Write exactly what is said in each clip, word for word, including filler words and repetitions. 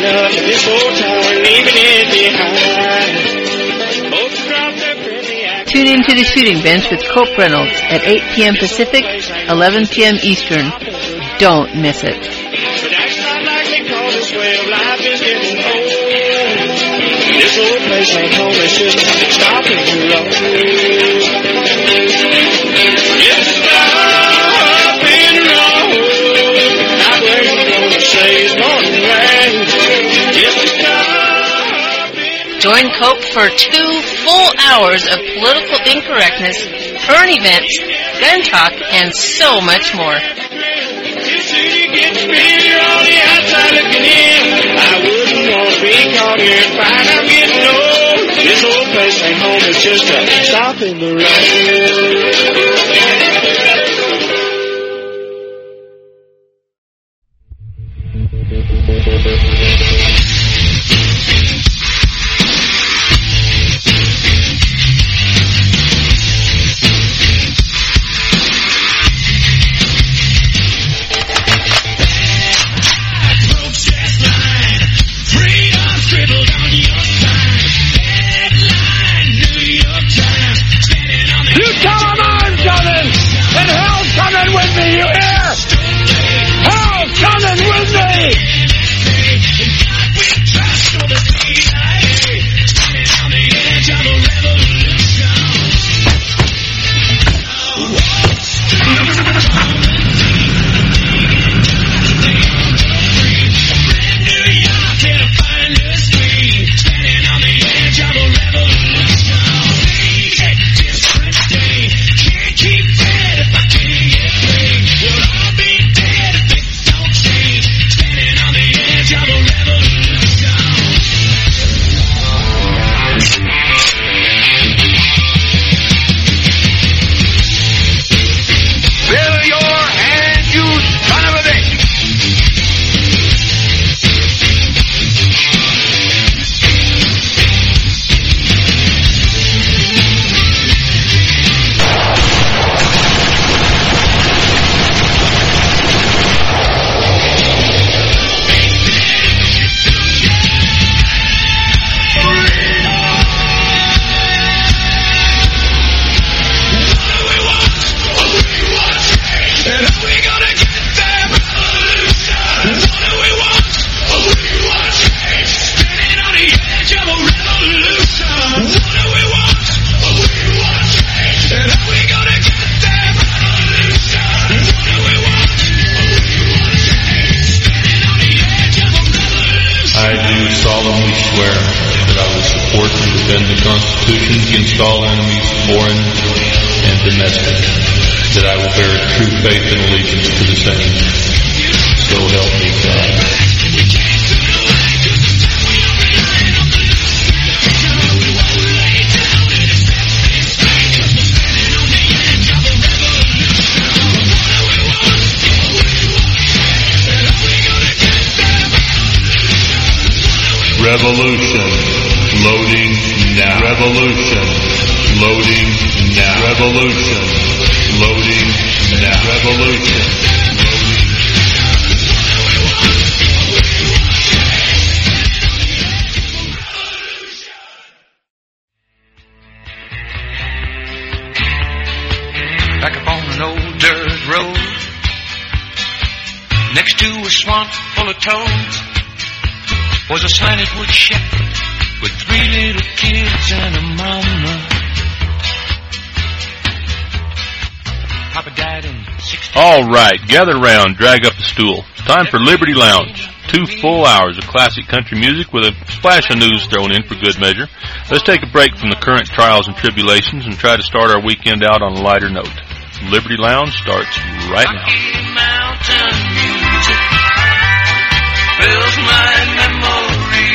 up this old town, leaving it behind. Tune in to the Shooting Bench with Cope Reynolds at eight p.m. Pacific, eleven p.m. Eastern. Don't miss it. But that's not like they call this way of life is getting old. This old place ain't home, it's just stopping the road. It's stopping the road. Not where you're gonna say it's gonna rain. It's stopping. Join Cope for two full hours of political incorrectness, current events, gun talk, and so much more. City gets bigger on the outside looking in. I wouldn't want to be caught here and find I'm getting old. This old place ain't home, it's just a stop in the Revolution. Loading now. Revolution. Loading now. Revolution. Loading now. Revolution. Back up on an old dirt road, next to a swamp full of toads, was a slanted wood shack with three little kids and a mama. Papa died in sixteen. All right, gather round, drag up the stool. Time for Liberty Lounge. Two full hours of classic country music with a splash of news thrown in for good measure. Let's take a break from the current trials and tribulations and try to start our weekend out on a lighter note. Liberty Lounge starts right now. Rocky Mountain music fills my memory.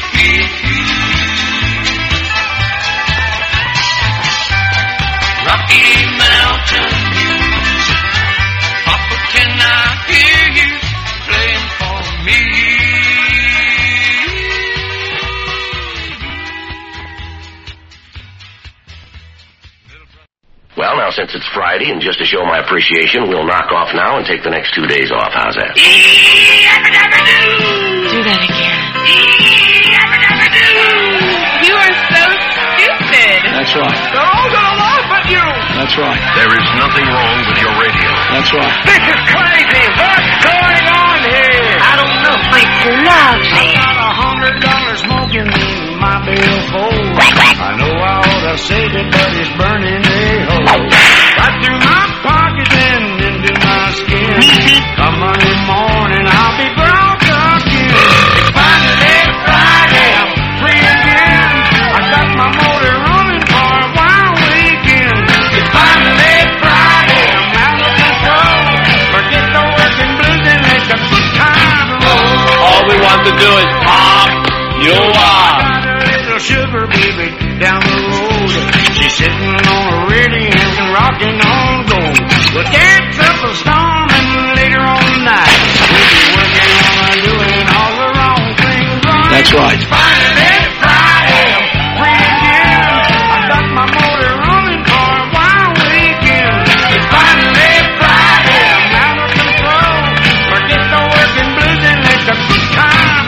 Rocky Mountain music, Papa, can I hear you playing for me? Well, now, since it's Friday, and just to show my appreciation, we'll knock off now and take the next two days off. How's that? Do that again. You are so stupid. That's right. They're all gonna laugh at you. That's right. There is nothing wrong with your radio. That's right. This is crazy. What's going on here? I don't know. It's lovely. I got a hundred dollars smoking in my billfold. I know I ought to save it, but it's burning a hole. Right through my pocket and into my skin. Come Monday morning, I'll be broke again. It's finally Friday, I'm free again. I got my motor running for a wild weekend. It's finally Friday, I'm out of control. Forget the working blues and let the good time roll. All we want to do is pop you up. Sugar baby down the road. She's sitting on a radio and rocking on gold. We'll dance up a storm and later on tonight we'll be working on doing all the wrong things right. That's right. It's Friday, Friday, I'm free again. I got my motor running for a wild weekend. It's finally Friday, I'm out of control. Forget the working blues and let the good times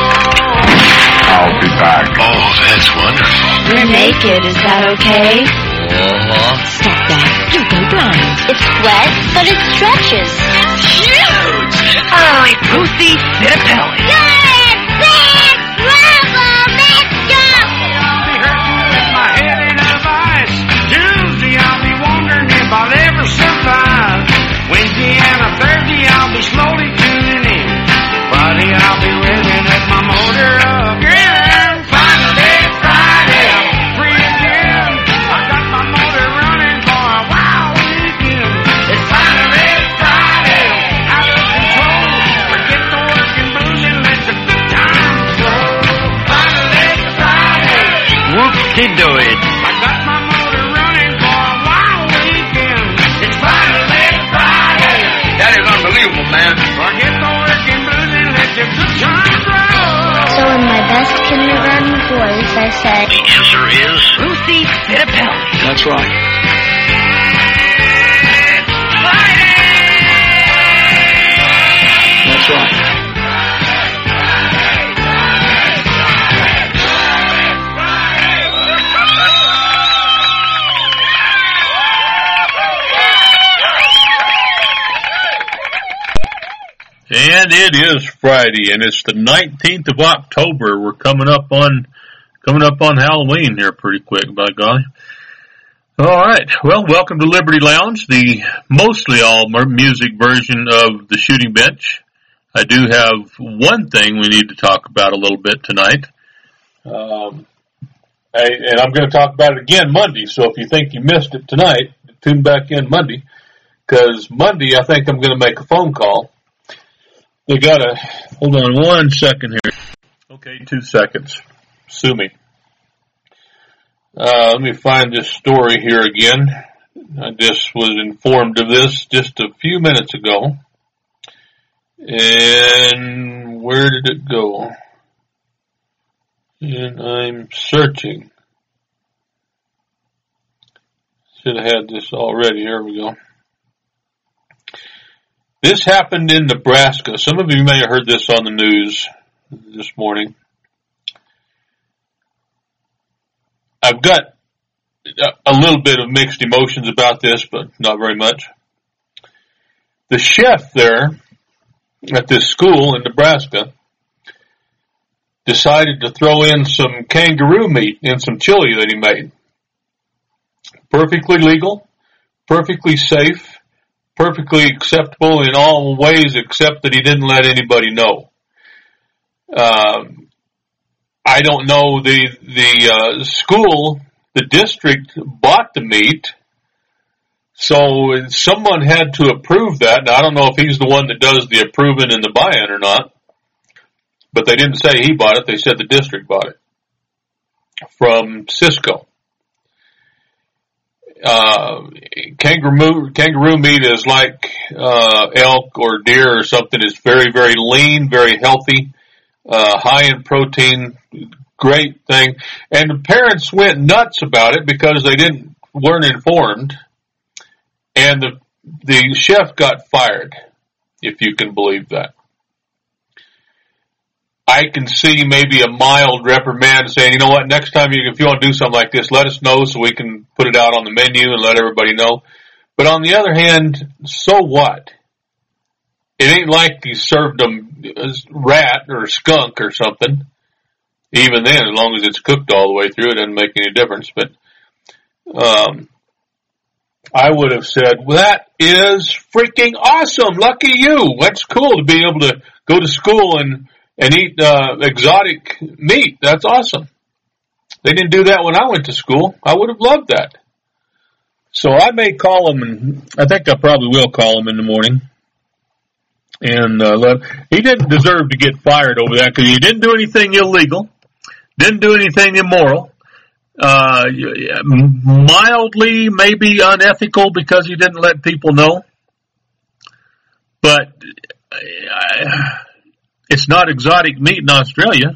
roll. I'll be back. Oh, that's wonderful. We're naked, is that okay? Uh-huh. Stop that. You'll go blind. It's wet, but it stretches. It's huge. Holy Ruthie Fitapelli. Good! Big! Bravo! Let's go! I'll be hurting with my head in a vice. Tuesday I'll be wondering if I'll ever survive. Wednesday and a Thursday I'll be slowly tuning in. Friday I'll be revving up my motor again. Finally Friday I'm free again. I got my motor running for a wild weekend. It's finally Friday, I'm out of control. Forget the working blues and let the good times roll. Finally Friday. Whoop-de-do-it. I got my motor running for a wild weekend. It's finally Friday. That is unbelievable, man. Forget the working blues and let the good times roll. So in my best kindergarten voice, I said, The answer is Ruthie Fitapelli. That's right. That's right. And it is Friday, and it's the nineteenth of October. We're coming up on coming up on Halloween here pretty quick, by golly. All right. Well, welcome to Liberty Lounge, the mostly all music version of the Shooting Bench. I do have one thing we need to talk about a little bit tonight. Um, I, and I'm going to talk about it again Monday, so if you think you missed it tonight, tune back in Monday, because Monday I think I'm going to make a phone call. They got a, hold on one second here. Okay, two seconds. Sue me. Uh, let me find this story here again. I just was informed of this just a few minutes ago. And where did it go? And I'm searching. Should have had this already. Here we go. This happened in Nebraska. Some of you may have heard this on the news this morning. I've got a little bit of mixed emotions about this, but not very much. The chef there at this school in Nebraska decided to throw in some kangaroo meat in some chili that he made. Perfectly legal, perfectly safe, perfectly acceptable in all ways except that he didn't let anybody know. Um, I don't know, the the uh, school, the district bought the meat, so someone had to approve that. Now, I don't know if he's the one that does the approving and the buy-in or not, but they didn't say he bought it. They said the district bought it from Cisco. Uh, kangaroo, kangaroo meat is like, uh, elk or deer or something. It's very, very lean, very healthy, uh, high in protein, great thing. And the parents went nuts about it because they didn't, weren't informed. And the, the chef got fired, if you can believe that. I can see maybe a mild reprimand saying, you know what, next time you, if you want to do something like this, let us know so we can put it out on the menu and let everybody know. But on the other hand, so what? It ain't like you served them a rat or a skunk or something. Even then, as long as it's cooked all the way through, it doesn't make any difference. But um, I would have said, well, that is freaking awesome. Lucky you. That's cool to be able to go to school and, and eat uh, exotic meat. That's awesome. They didn't do that when I went to school. I would have loved that. So I may call him, and I think I probably will call him in the morning. And uh, let, he didn't deserve to get fired over that because he didn't do anything illegal, didn't do anything immoral, uh, mildly maybe unethical because he didn't let people know. But uh, it's not exotic meat in Australia.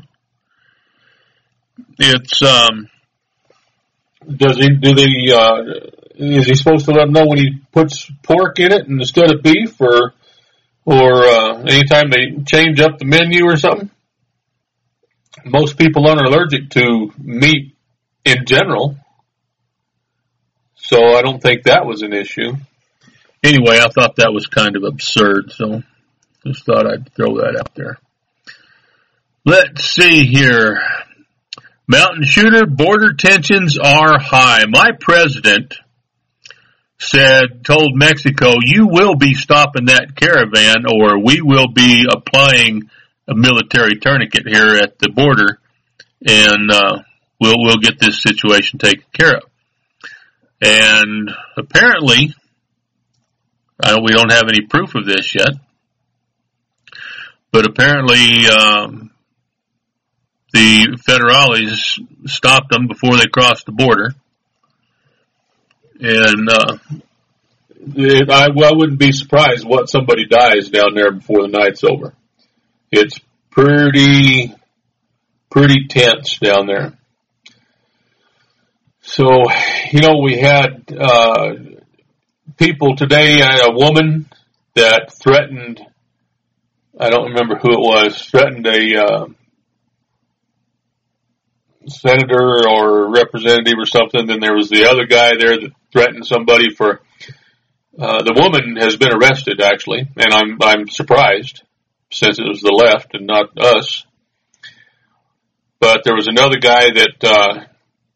It's um, does he do the uh, is he supposed to let them know when he puts pork in it instead of beef, or or uh, anytime they change up the menu or something? Most people aren't allergic to meat in general, so I don't think that was an issue. Anyway, I thought that was kind of absurd, so just thought I'd throw that out there. Let's see here. Mountain Shooter, border tensions are high. My president said, told Mexico, you will be stopping that caravan or we will be applying a military tourniquet here at the border, and uh, we'll we'll get this situation taken care of. And apparently, uh, we don't have any proof of this yet, but apparently um, the federales stopped them before they crossed the border. And uh, it, I, well, I wouldn't be surprised what somebody dies down there before the night's over. It's pretty, pretty tense down there. So, you know, we had uh, people today, a woman that threatened, I don't remember who it was, threatened a uh, senator or representative or something. Then there was the other guy there that threatened somebody for, uh, the woman has been arrested actually, and I'm, I'm surprised since it was the left and not us. But there was another guy that, uh,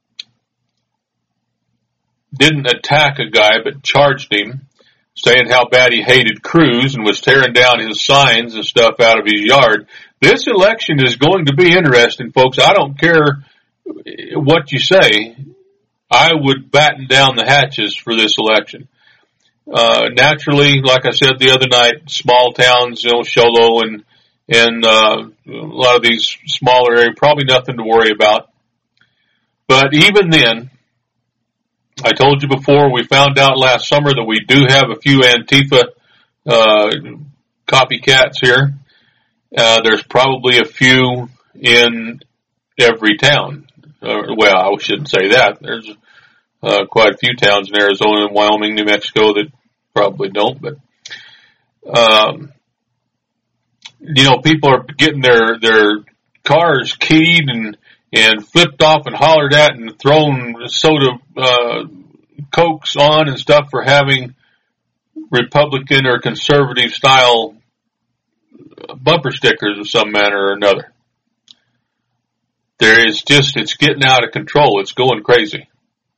didn't attack a guy but charged him, saying how bad he hated Cruz and was tearing down his signs and stuff out of his yard. This election is going to be interesting, folks. I don't care what you say. I would batten down the hatches for this election. Uh, naturally, like I said the other night, small towns, you know, Sholo and, and, uh, a lot of these smaller areas, probably nothing to worry about. But even then, I told you before, we found out last summer that we do have a few Antifa, uh, copycats here. Uh, there's probably a few in every town. Uh, well, I shouldn't say that. There's, uh, quite a few towns in Arizona and Wyoming, New Mexico that probably don't, but, um, you know, people are getting their, their cars keyed and, and flipped off and hollered at and thrown soda, uh, Cokes on and stuff for having Republican or conservative style bumper stickers of some manner or another. There is just, it's getting out of control. It's going crazy.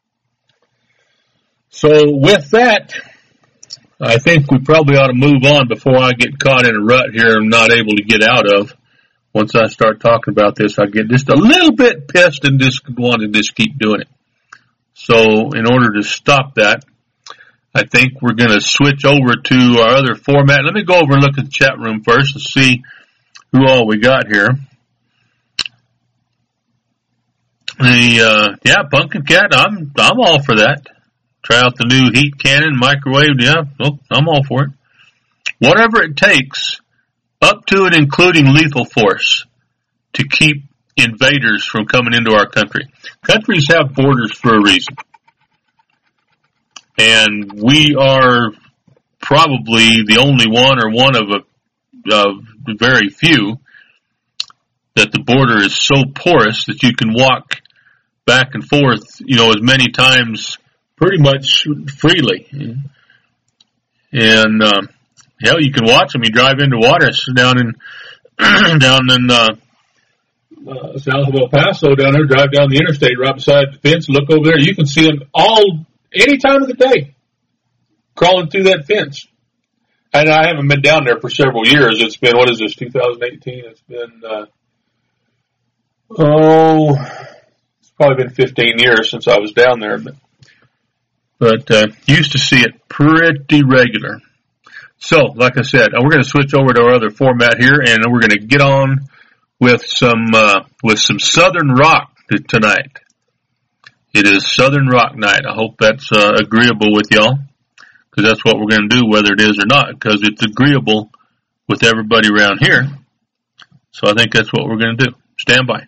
So with that, I think we probably ought to move on before I get caught in a rut here and not able to get out of. Once I start talking about this, I get just a little bit pissed and just want to just keep doing it. So in order to stop that, I think we're going to switch over to our other format. Let me go over and look at the chat room first and see who all we got here. The, uh, yeah, Pumpkin Cat, I'm, I'm all for that. Try out the new heat cannon, microwave, yeah, oh, I'm all for it. Whatever it takes, up to and including lethal force, to keep invaders from coming into our country. Countries have borders for a reason. And we are probably the only one or one of a, of very few that the border is so porous that you can walk back and forth, you know, as many times pretty much freely. And, um, hell, you can watch them. You drive into Juarez down in, down in, uh, uh, south of El Paso down there, drive down the interstate right beside the fence, look over there. You can see them all, any time of the day, crawling through that fence. And I haven't been down there for several years. It's been, what is this, two thousand eighteen? It's been, uh, oh, it's probably been fifteen years since I was down there. But, but uh, used to see it pretty regular. So, like I said, we're going to switch over to our other format here, and we're going to get on with some uh, with some Southern rock tonight. It is Southern rock night. I hope that's uh, agreeable with y'all, because that's what we're going to do, whether it is or not, because it's agreeable with everybody around here. So I think that's what we're going to do. Stand by.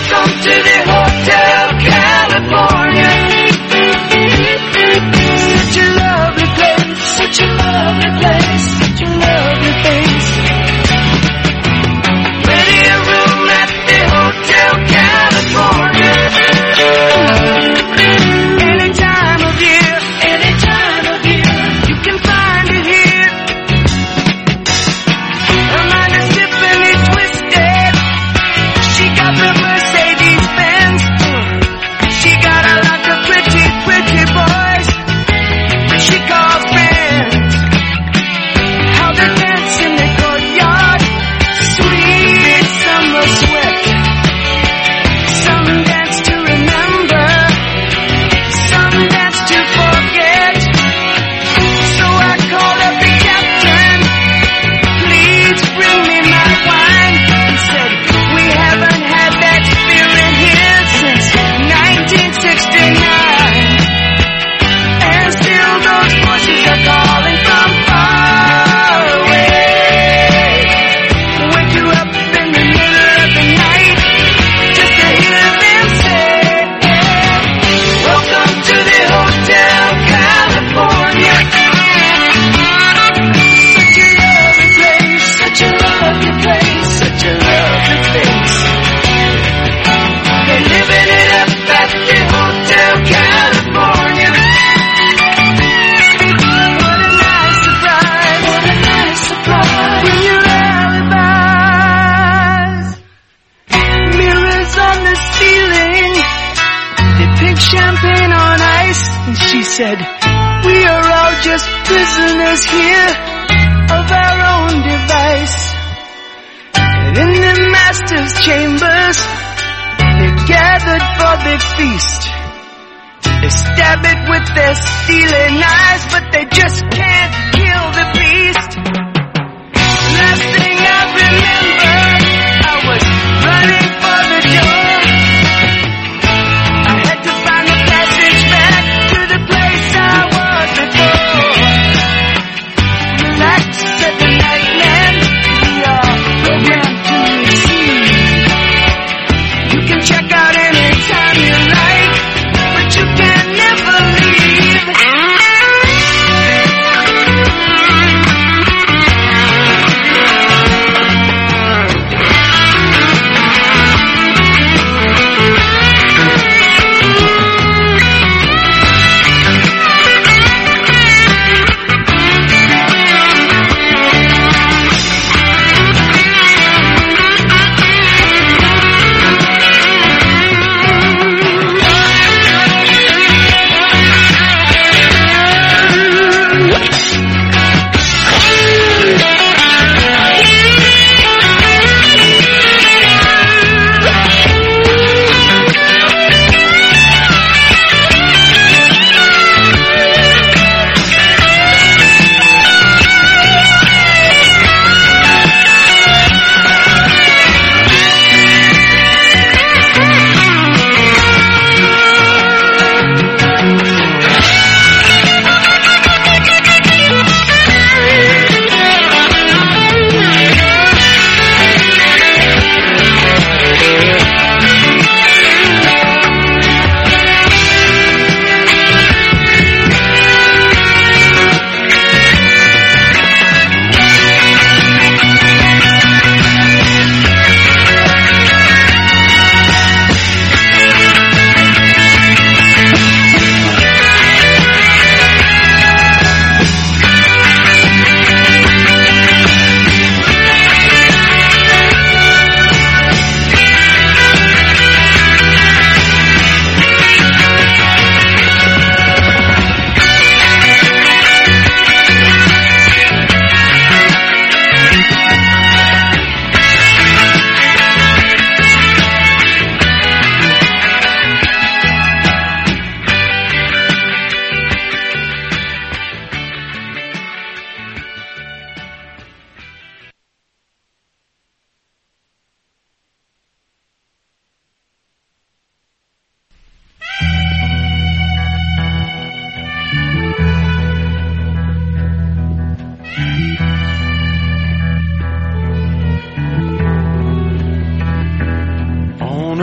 Welcome to the Hotel California. Such a lovely place, such a lovely place, such a lovely place. Ready a room at the Hotel California. Any time of year, any time of year, you can find it here. Her mind is simply twisted. She got the Mercedes Benz. She got a lot of pretty, pretty boys she calls friends. How they dance in the courtyard, sweet summer sweat. Some dance to remember, some dance to forget. So I called up the captain, please bring me my wine. He said, we haven't had that spirit here since nineteen sixty-nine. And still those voices are calling from far away. Wake you up in the middle of the night just to hear them say, welcome to the Hotel California. Such a lovely place, such a lovely place, such a lovely place. They're living it up at the Hotel California. What a nice surprise, what a nice surprise. Bring your alibis. Mirrors on the ceiling, they pink champagne on ice. And she said, we are all just prisoners here of our own device. And in the master's chambers, they gathered for the feast. They stab it with their steely knives, but they just can't kill the beast. Last thing I remember, I was running for the door. I had to find a passage back to the place I was before. Relax, said the nightman, we are programmed to receive. You can check out anytime you like, but you can never leave.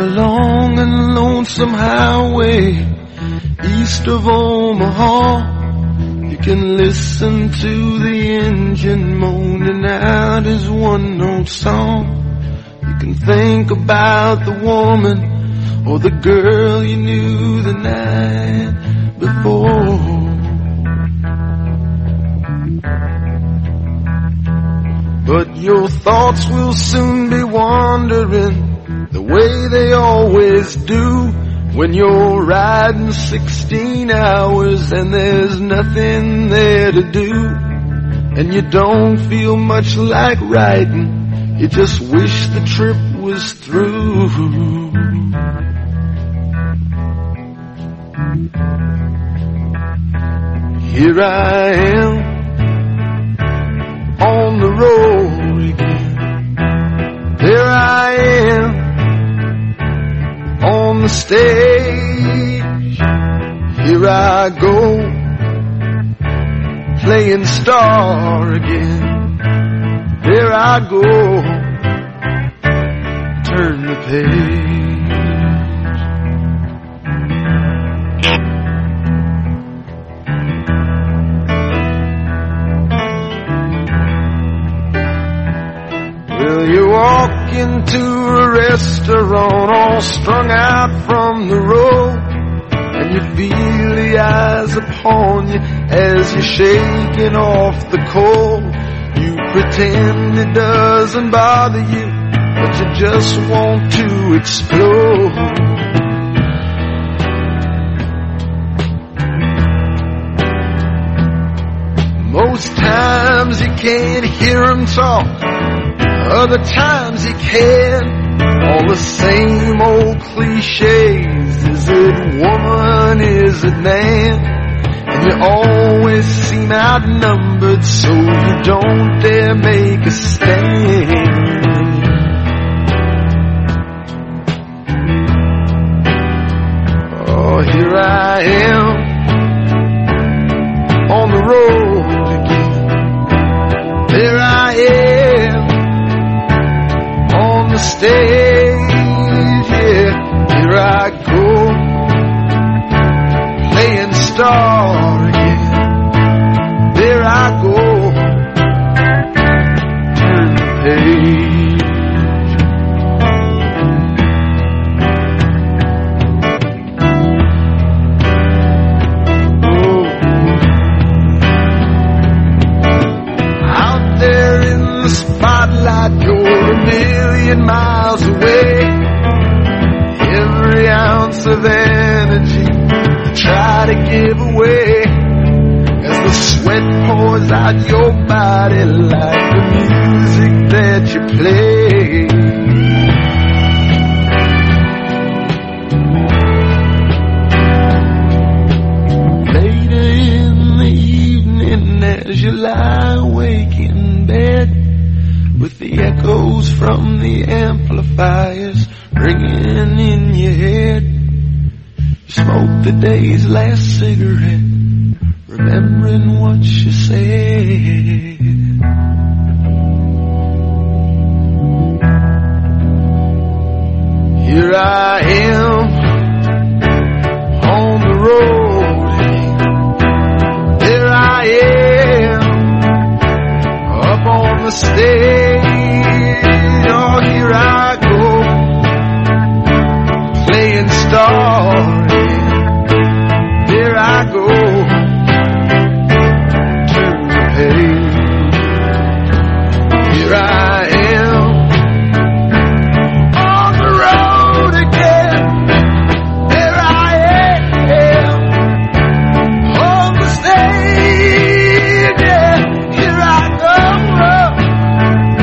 long and lonesome highway east of Omaha. You can listen to the engine moaning out his one-note song. You can think about the woman or the girl you knew the night before. But your thoughts will soon be wandering the way they always do when you're riding sixteen hours and there's nothing there to do, and you don't feel much like riding, you just wish the trip was through. Here I am on the road again. There I am on the stage. Here I go playing star again. There I go, turn the page. Well, you walk into a restaurant all strung out from the road, and you feel the eyes upon you as you're shaking off the cold. You pretend it doesn't bother you, but you just want to explode. Most times you can't hear them talk, other times you can. All the same old cliches. Is it woman, is it man? And you always seem outnumbered, so you don't dare make a stand. Oh, here I am on the road again. There I am on the stage, yeah. Here I go playing star again. There I go, turn the page. Oh. Out there in the spotlight, you're a million miles away. Every ounce of energy you try to give away as the sweat pours out your body like the music that you play. Later in the evening as you lie awake in bed, with the echoes from the amplifiers ringing in your head, you smoke the day's last cigarette, remembering what you said. Here I am on the road again. There I am up on the stage. Oh, here I go playing star again. There I go, turn the page. Here I am on the road again. There I am on the stage, yeah. Here I go,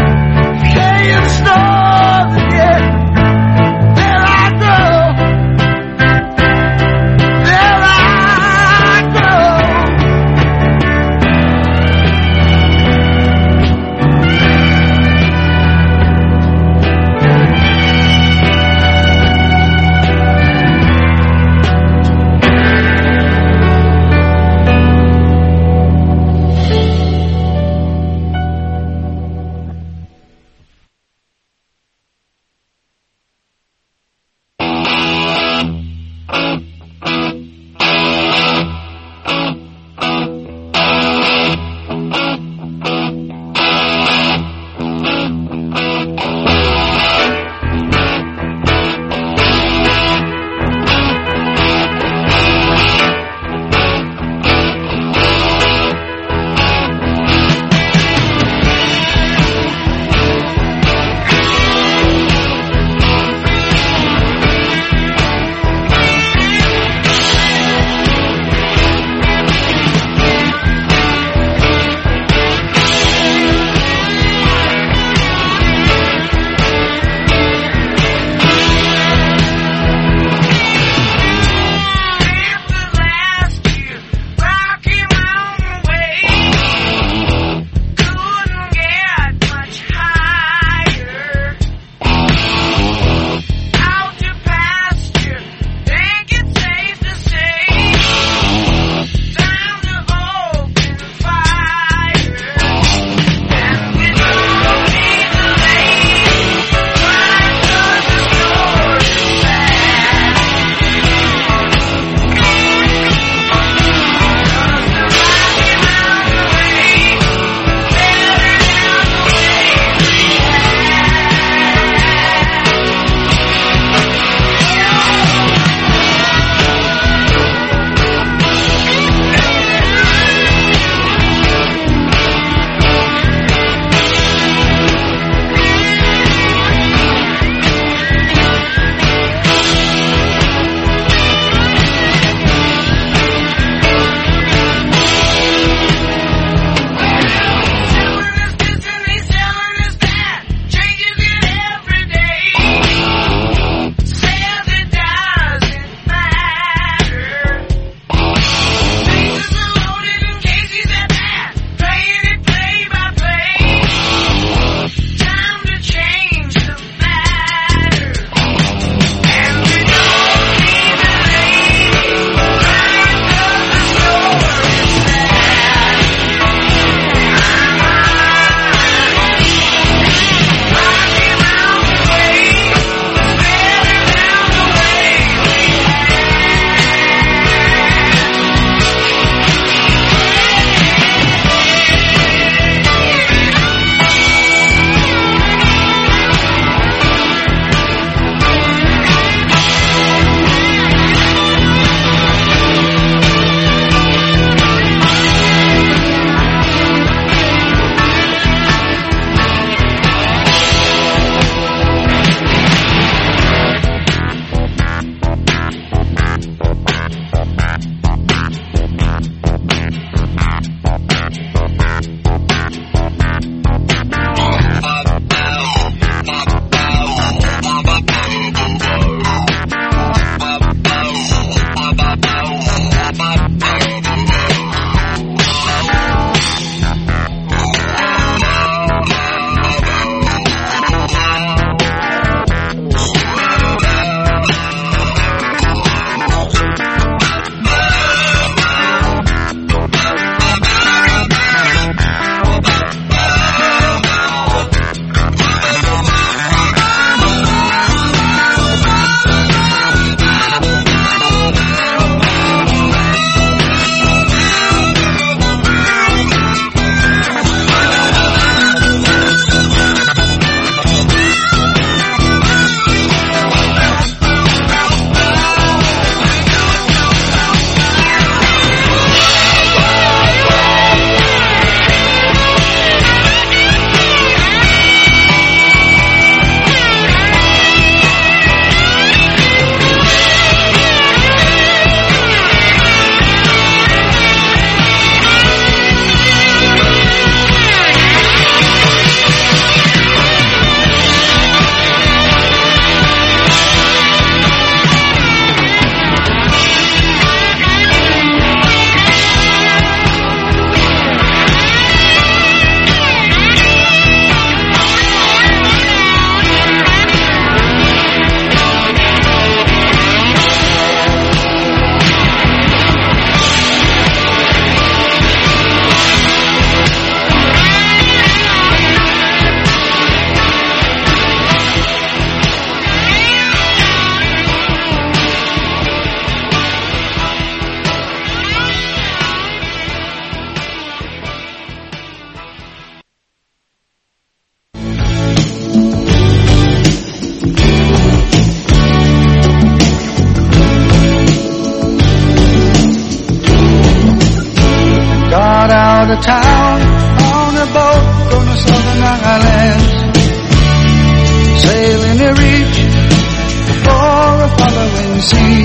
can see.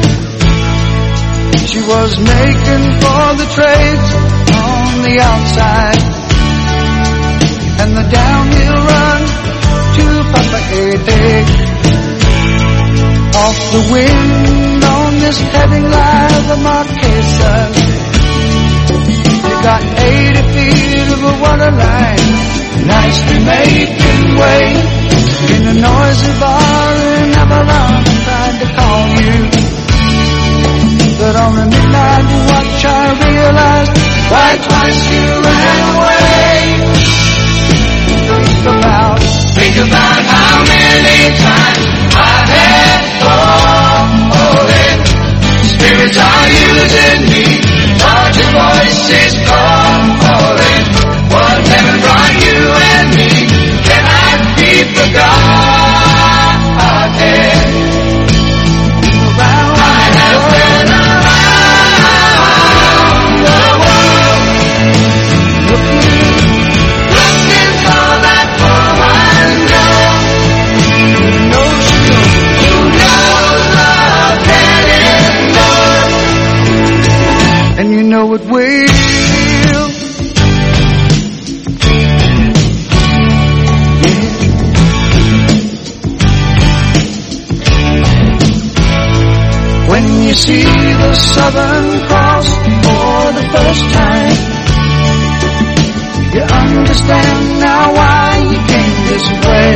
She was making for the trades on the outside, and the downhill run to Papa Ede. Off the wind on this heading line, the Marquesas. You got eighty feet of a water line, nicely making way in a noisy bar in Avalon. I tried to call you, but on the midnight watch I realized why twice you ran away. Think about, think about how many times I had fallen. Spirits are using me, but your voice is calling. What heaven brought you and me cannot be forgotten. Around, I have been around the world, looking, looking for that woman girl who knows you, who knows love can endure, and you know it will. When you see the Southern Cross for the first time, you understand now why you came this way.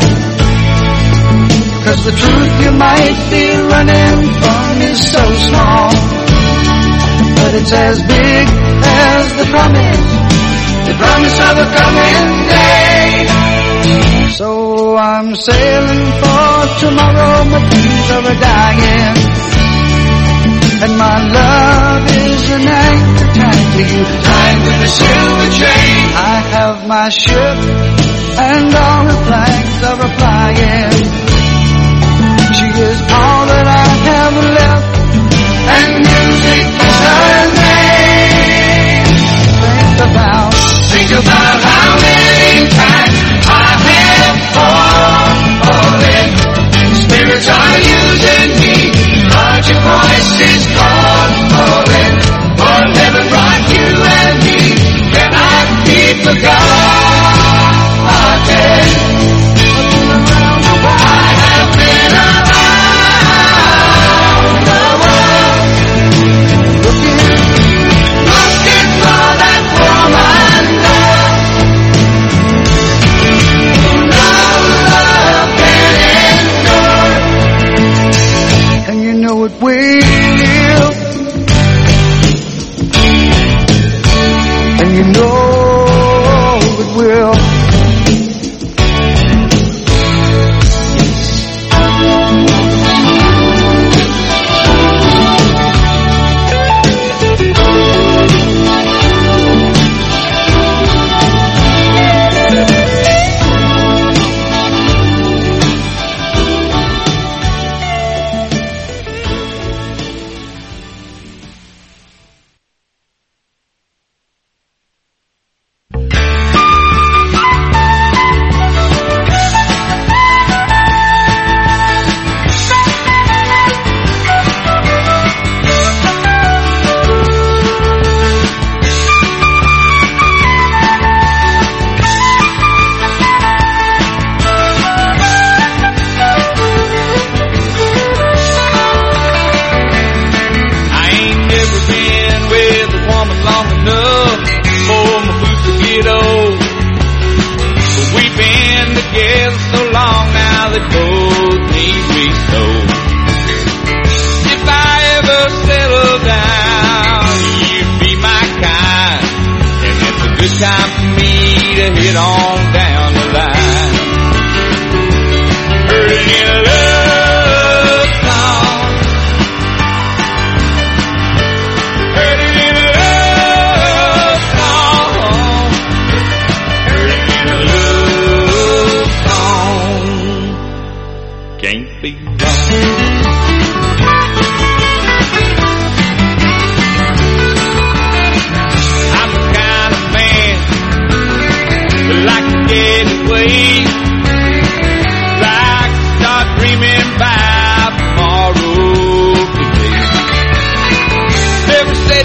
'Cause the truth you might be running from is so small, but it's as big as the promise, the promise of a coming day. So I'm sailing for tomorrow, my dreams are dying, and my love is an anchor tied to you, tied with a silver chain. I have my ship, and all her flags are flying. She is all that I have left, and music is her name. Think about, think about how many times I have fallen. Spirits are using me, but your voice is calling. For heaven brought you and me cannot be forgotten. I have been around the world, looking, looking for that woman love, who knows love can endure, and you know it will, and you know it will.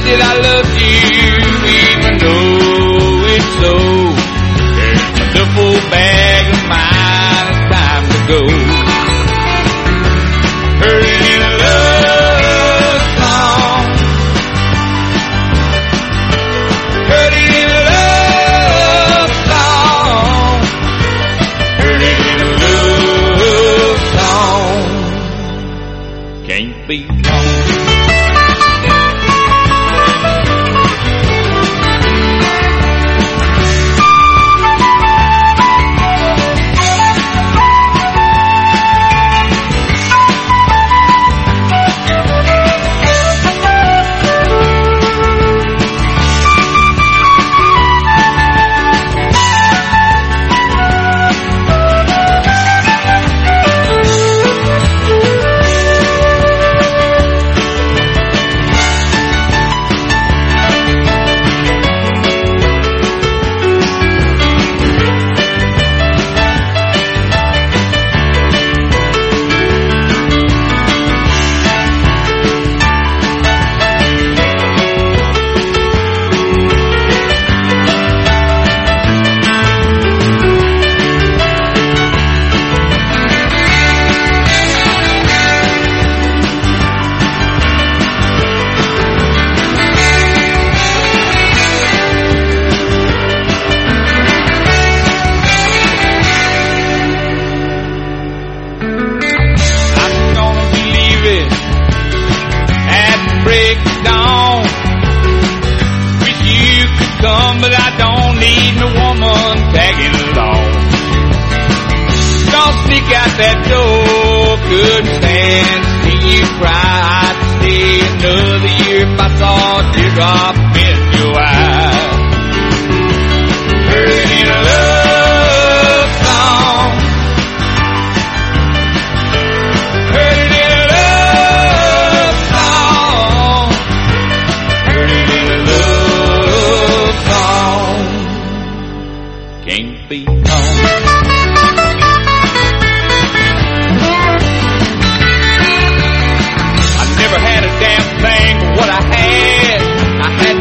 that I love you, even though it's so. There's a duffel bag of mine, it's time to go. Heard it in a love song. Heard it in a love song. Heard it in a love song. Can't be wrong. I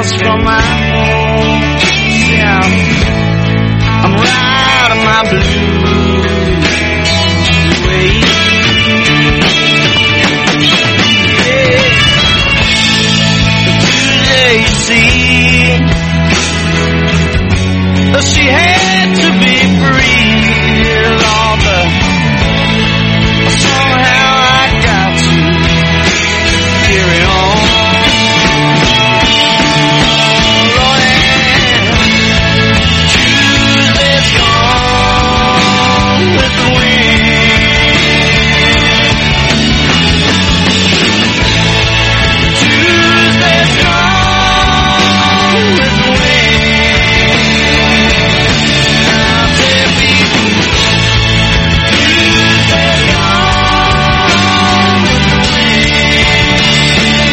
miles from my home. Yeah, I'm right on my blues way. Yeah, today you see, she had to be free, Lord, but somehow I got to carry on. Lord, Tuesday's gone with the wind. Tuesday's gone with the wind. I said, people, Tuesday's gone with the wind.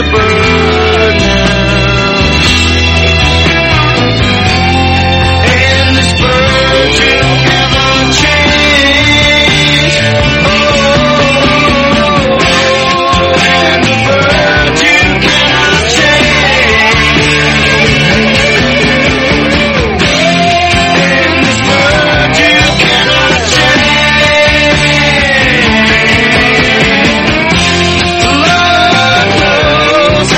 a bird now. And this bird will never change. Oh, and the bird you cannot change. And this bird you cannot change. Love knows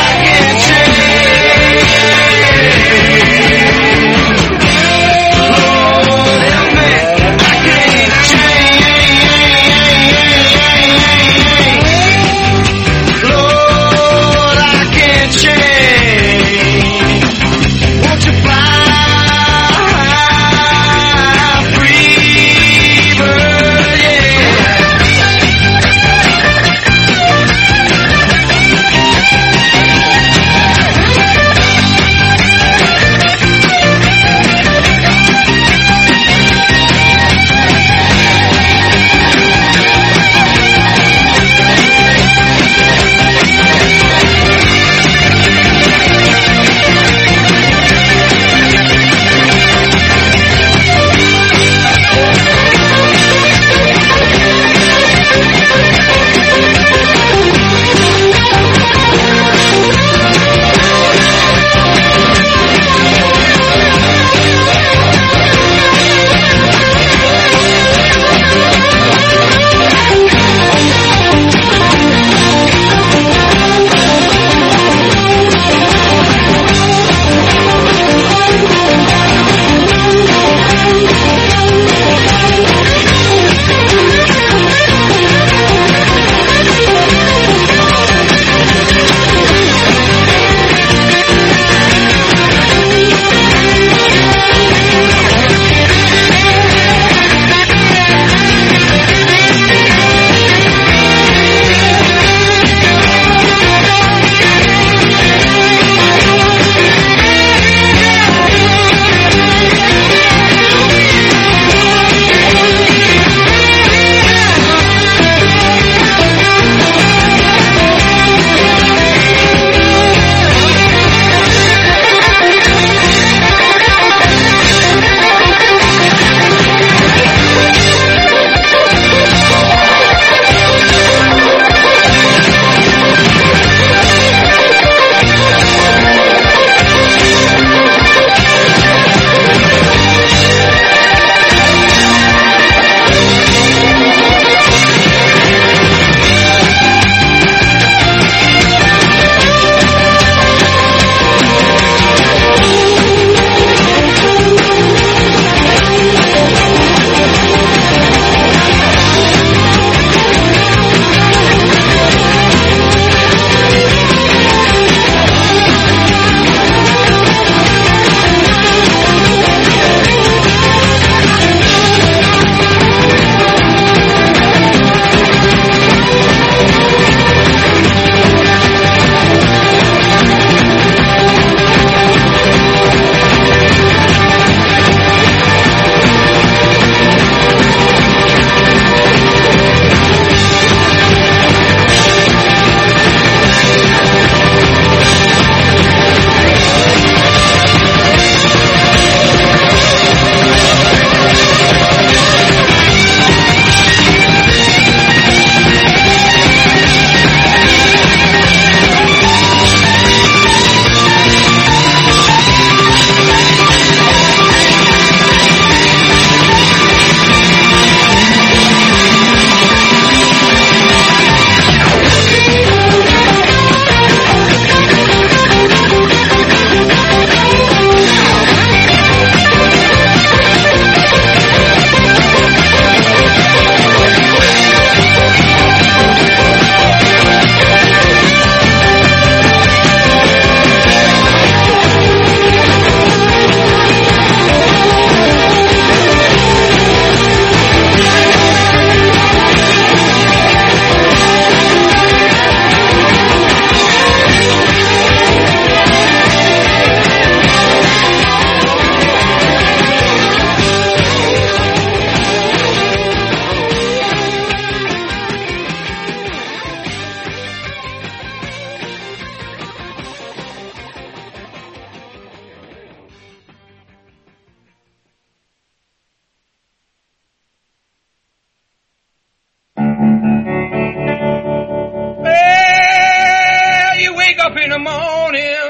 the morning,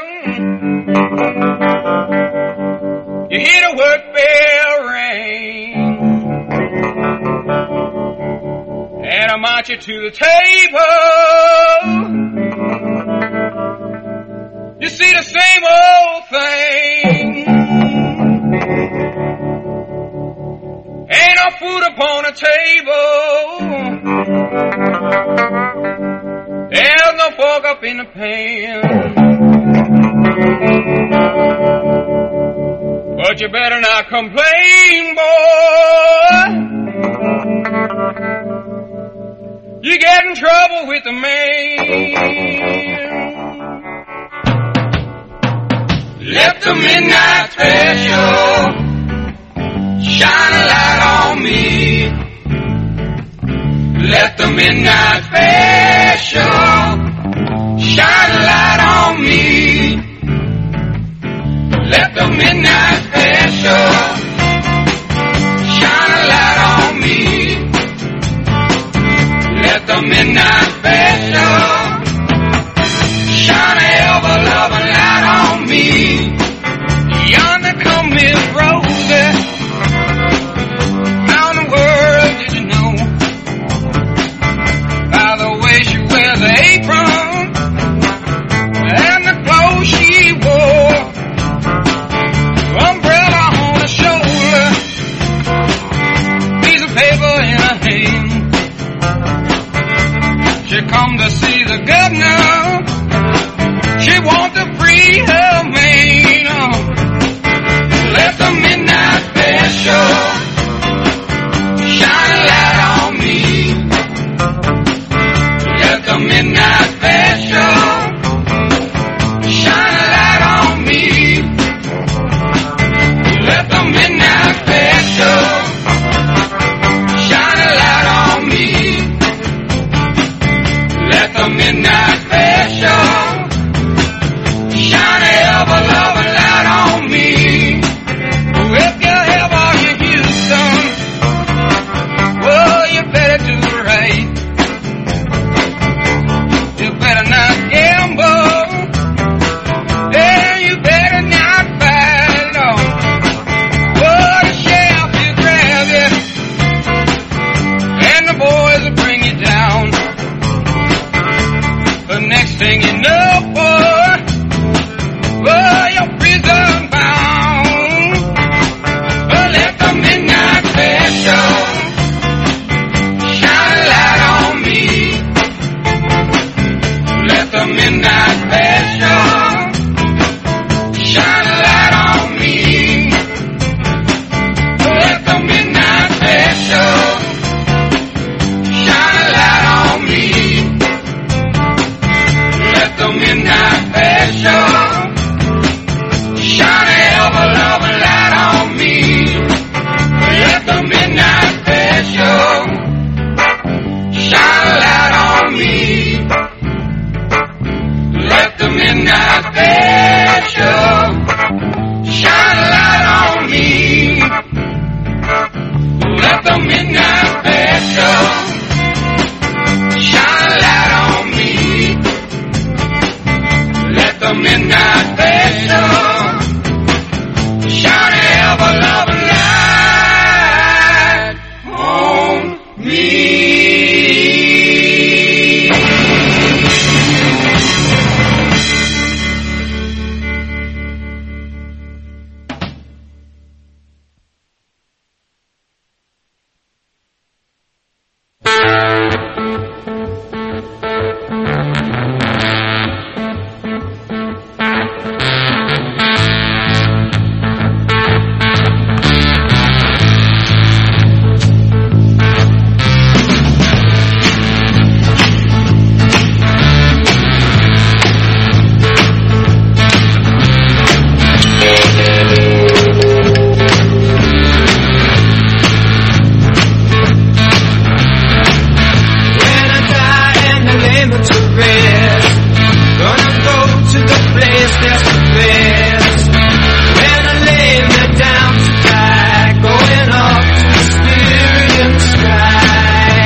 you hear the work bell ring, and I march you to the table. You see the same old thing. Ain't no food upon the table. There's no fork up in the pan. But you better not complain, boy. You get in trouble with the man. Let the midnight special shine a light on me. Let the midnight special shine a light on me. Let the midnight special shine a light on me. Let the midnight special shine a ever-loving light on me. Yonder come Miss Rosie. How in the world did you know? By the way she wears the apron and the clothes she wore. Umbrella on her shoulder, piece of paper in her hand. She come to see the governor. She wants to free her man. Let the midnight special shine a light on me. Let the midnight special shine a light on me. Let the midnight special shine a light on me. Let the midnight special shine a ever-loving light on me. If you ever in Houston, well, you better do right. You better not gamble, and you better not fight, no. Oh, the sheriff will grab you, and the boys will bring you down. The next thing you know, boy, well, you're prison bound. Well, let the midnight special shine a light on me. Let the midnight special shine a light on me. Let the midnight special shine a light on me. Let the midnight special shine a ever-loving light on me. Let the midnight special shine a light on me. Let the midnight special shine a light on me. Let the midnight special shine a light on me. Let the midnight special shine a ever-loving light on me.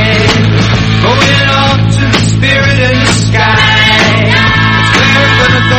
Gonna go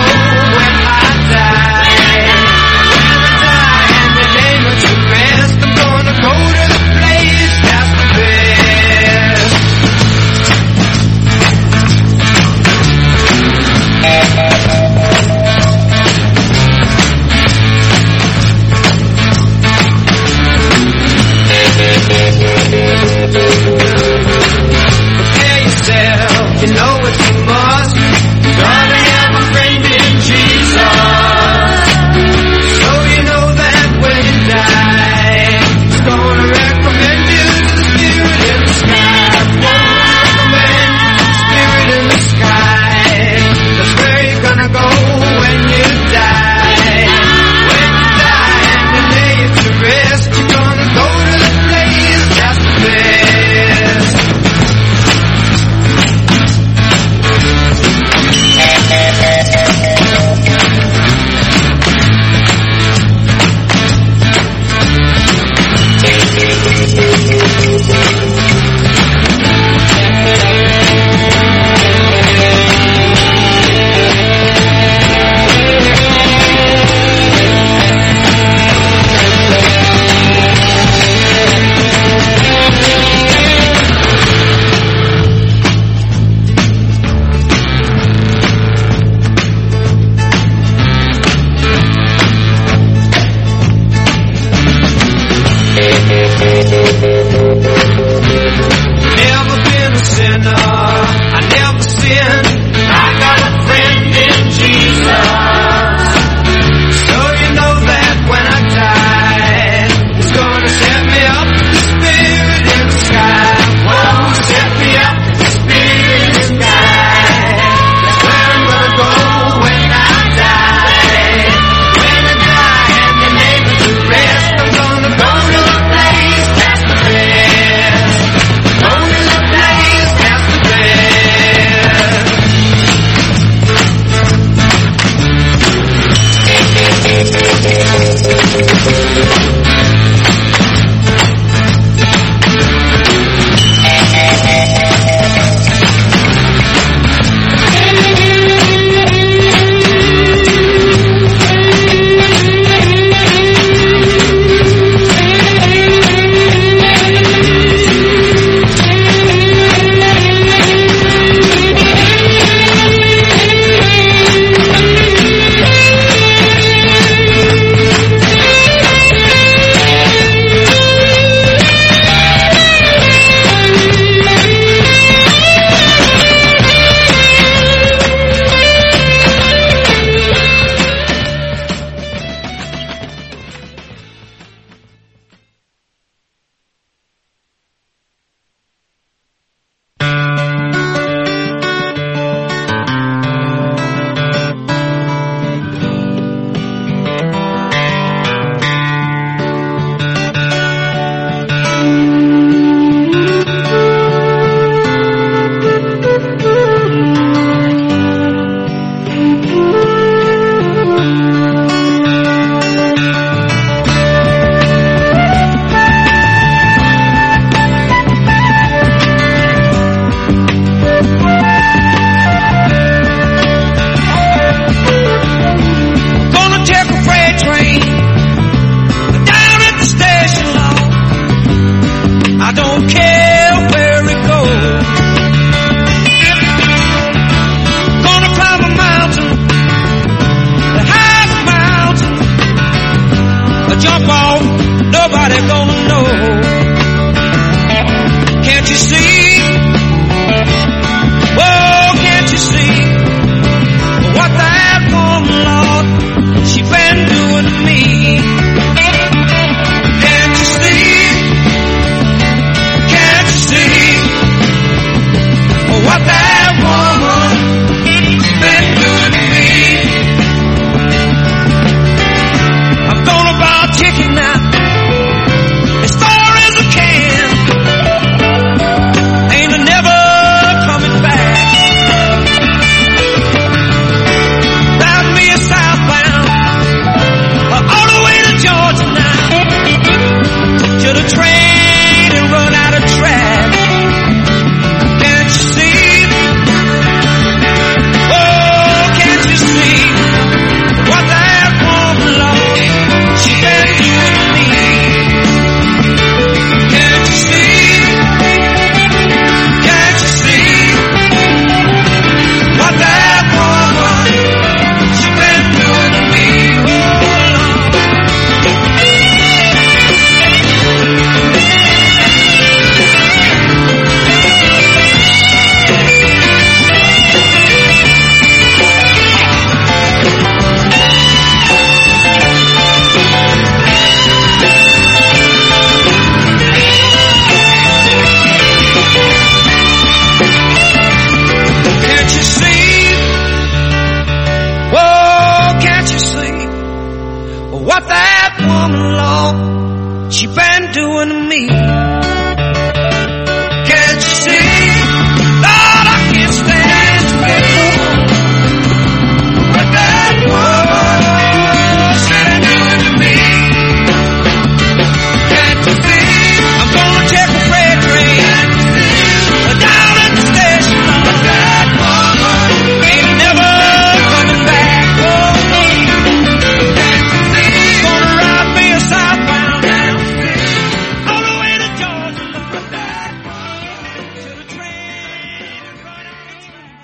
nobody gonna know. Can't you see? Oh, can't you see what that woman, Lord, she been doing to me? Can't you see? Can't you see what that woman been doing to me? I'm gonna buy a ticket now, as far as I can. Ain't never coming back. Bound me a southbound, all the way to Georgia now, till the train and run out of track. Can't you see? Oh, can't you see what that woman, Lord, she been doing to me? Can't you see? Can't you see what that woman, she been doing to me? Oh, can't you see? Oh, can't you see what that woman, Lord, she been doing to me? Can't you see? Lord, I can't stand still. What that woman, she been doing to me? Can't you see? I'm gonna check the freight train down at the station. Lord, that woman ain't never coming back. Oh, can't you see? Gonna ride me a southbound now, all the way to Georgia. Lord, that woman till the train and run out of track.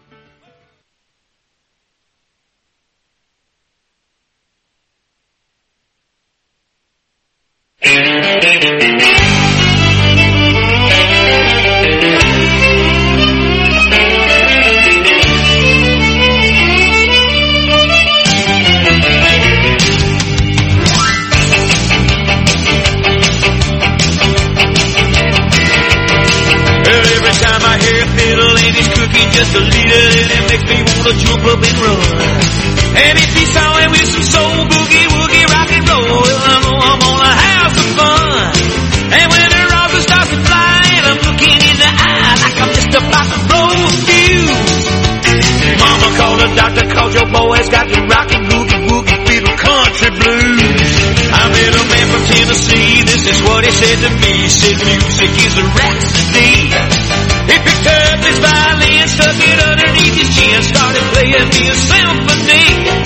Well, every time I hear a fiddle and he's cooking just a little, and it makes me wanna jump up and run. And if he's sawing with some soul boogie woogie rock and roll, well, I know I'm gonna have some fun. And when the rocket starts to fly and I'm looking in the eye like I'm just about to blow a fuse. Mama called the doctor 'cause your boy's got the rockin' boogie woogie fiddle country blues. I met a man from Tennessee, this is what he said to me. He said music is a rhapsody. He picked up his violin, stuck it underneath his chin, started playing me a symphony.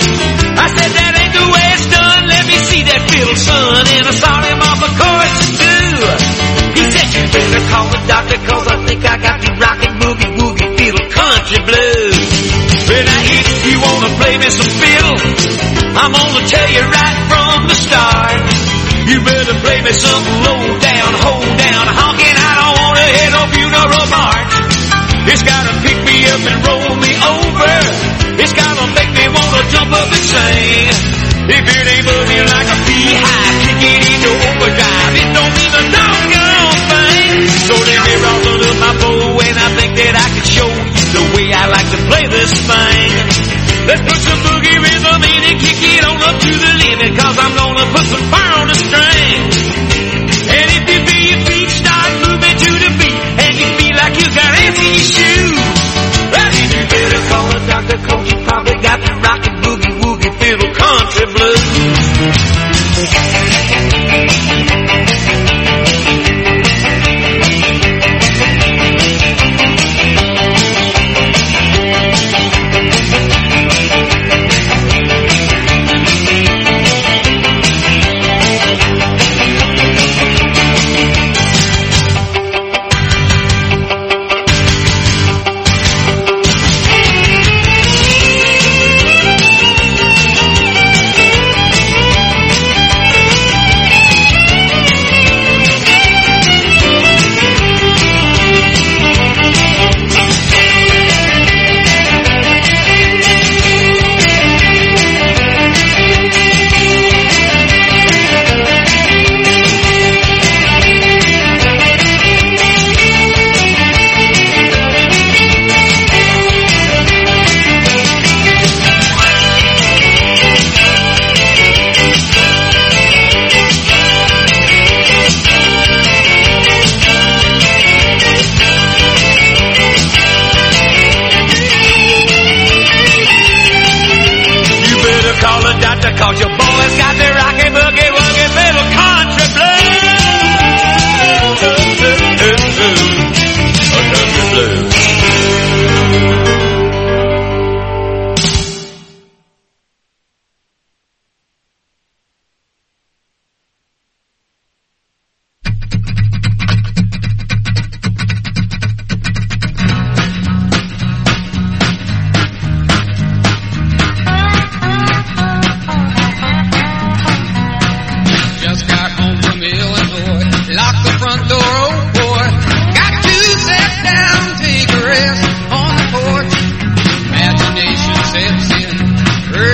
I said that ain't the way it's done, let me see that fiddle, son. And I started him off a chorus too. He said you better call the doctor 'cause I think I got the rockin' boogie woogie fiddle country blues. Well, now if you wanna play me some fiddle, I'm gonna tell you right from the start. You better play me something low down, hold down, honking. I don't wanna hear no funeral march. It's gotta pick me up and roll me over. It's gotta make me wanna jump up and sing. If it ain't moving like a beehive, kick it into overdrive. It don't mean a doggone thing. So let me roll up my bow, and I think that I can show you the way I like to play this thing. Let's put some boogie rhythm in and kick it on up to the limit, 'cause I'm gonna put some fire on the string. And if you feel your feet start moving to the beat, and you feel like you got ants in your shoes, well, then you better call a doctor, 'cause you probably got the rockin' boogie woogie fiddle country blues.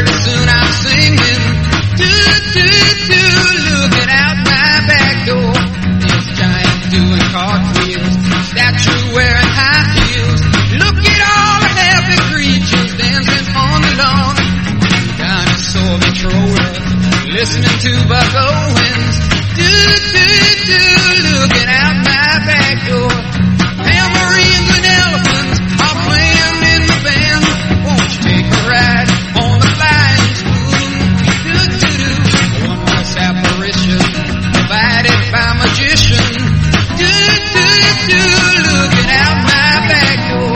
soon I'm singing. Do, do, do, looking out my back door. There's giants doing cartwheels, statue wearing high heels. Look at all the happy creatures dancing on the lawn. Dinosaur controller, listening to Buck Owens. Do, do, do, looking out my back door. Tambourines and elephants are playing in the band. Won't you take a ride on the flying spoon? Do, do, do, one more apparition provided by magician. Do, do, do, looking out my back door.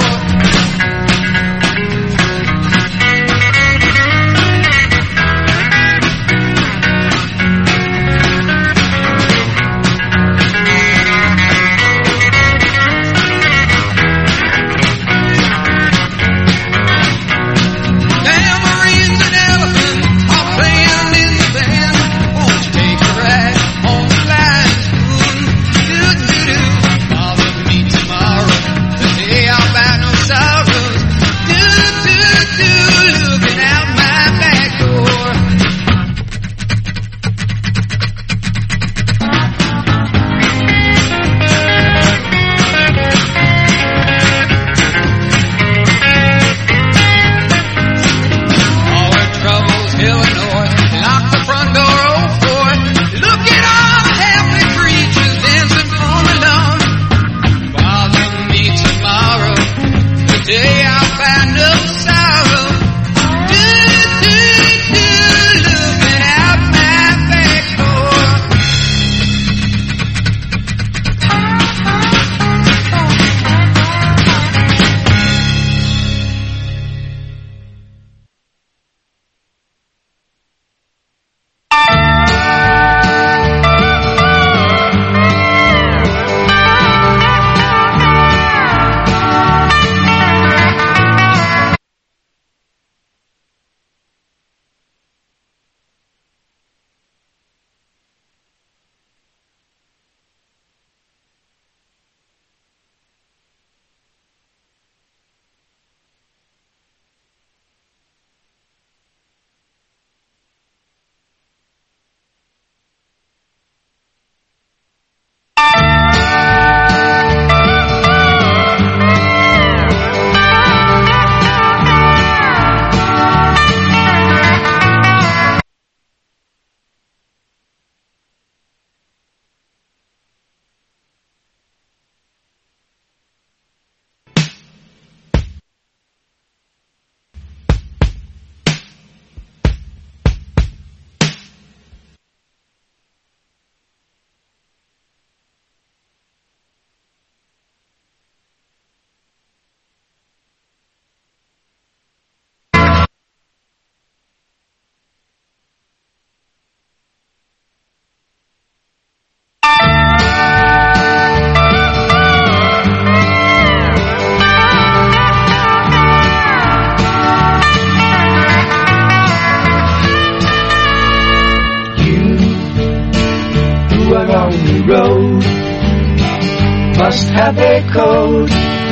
Must have a code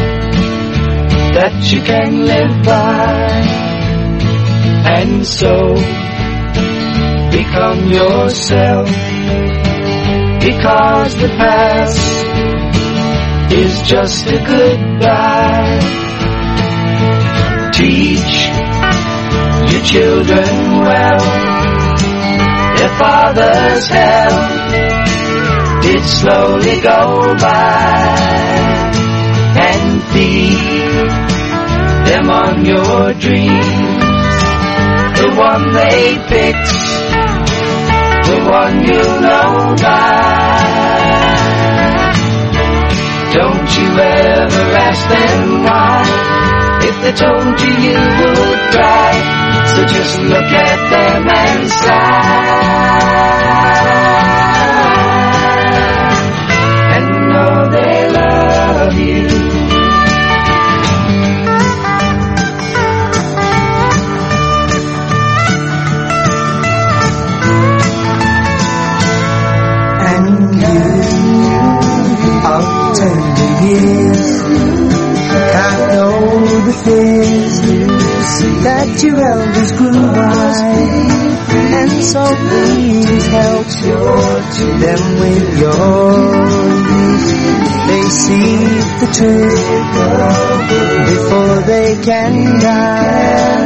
that you can live by, and so become yourself, because the past is just a goodbye. Teach your children well, their father's hell did slowly go by, and feed them on your dreams, the one they picked, the one you know by. Don't you ever ask them why, if they told you you would cry, so just look at them and sigh. They love you. And you, of tender years, can't know the fears you see that your elders grew by, and so please help them with yours. They seek the truth before they can die.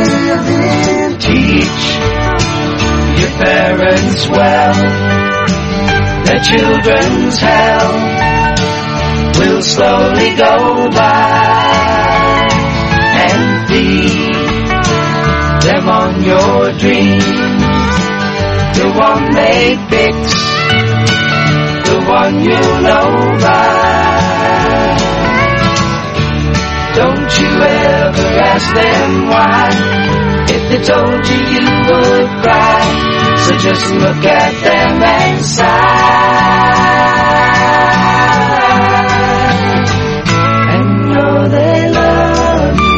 Teach your parents well, their children's hell will slowly go by, and feed them on your dreams, the one they fix, the one you know by. Don't you ever ask them why, if they told you you would cry, so just look at them and sigh. They love you.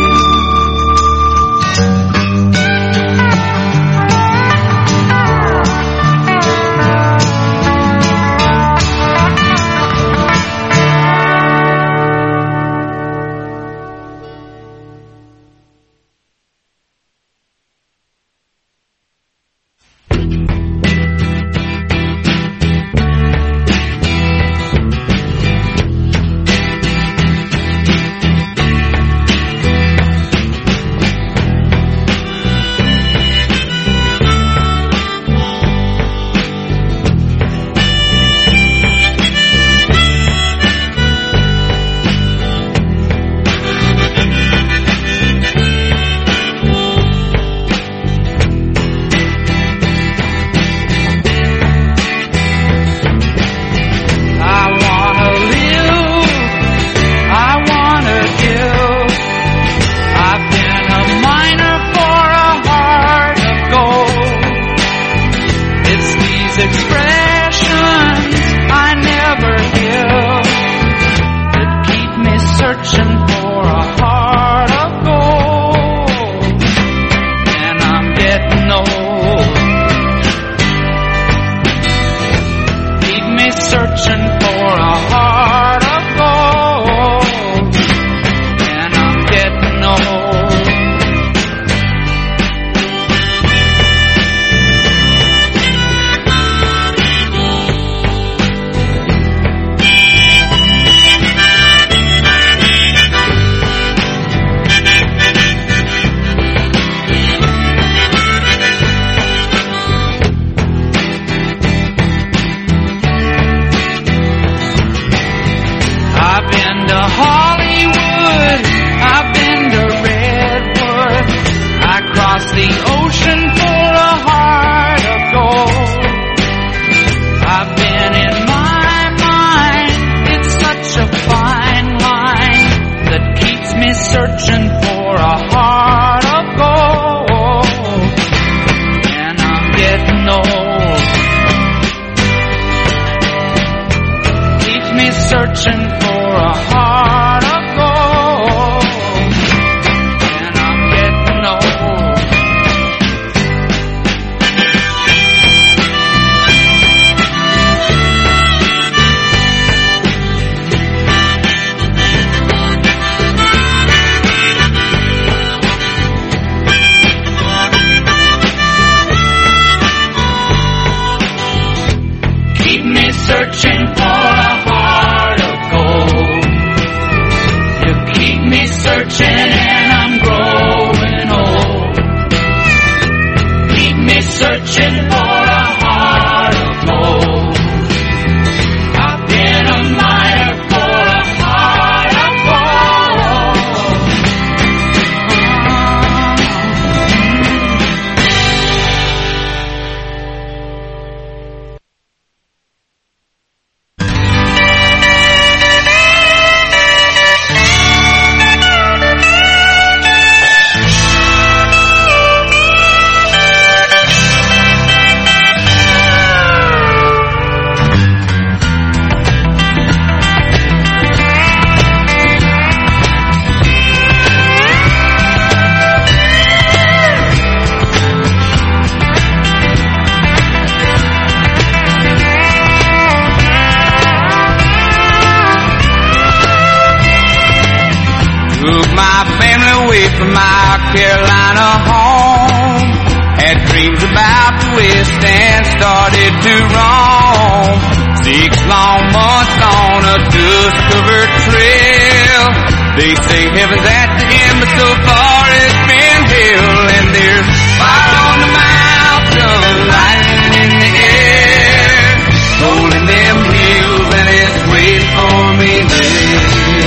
away from my Carolina home. Had dreams about the West and started to roam. Six long months on a dust-covered trail. They say heaven's at the end, but so far it's been hell. And there's fire on the mountain, lightning in the air, rolling them hills, and it's waiting for me there.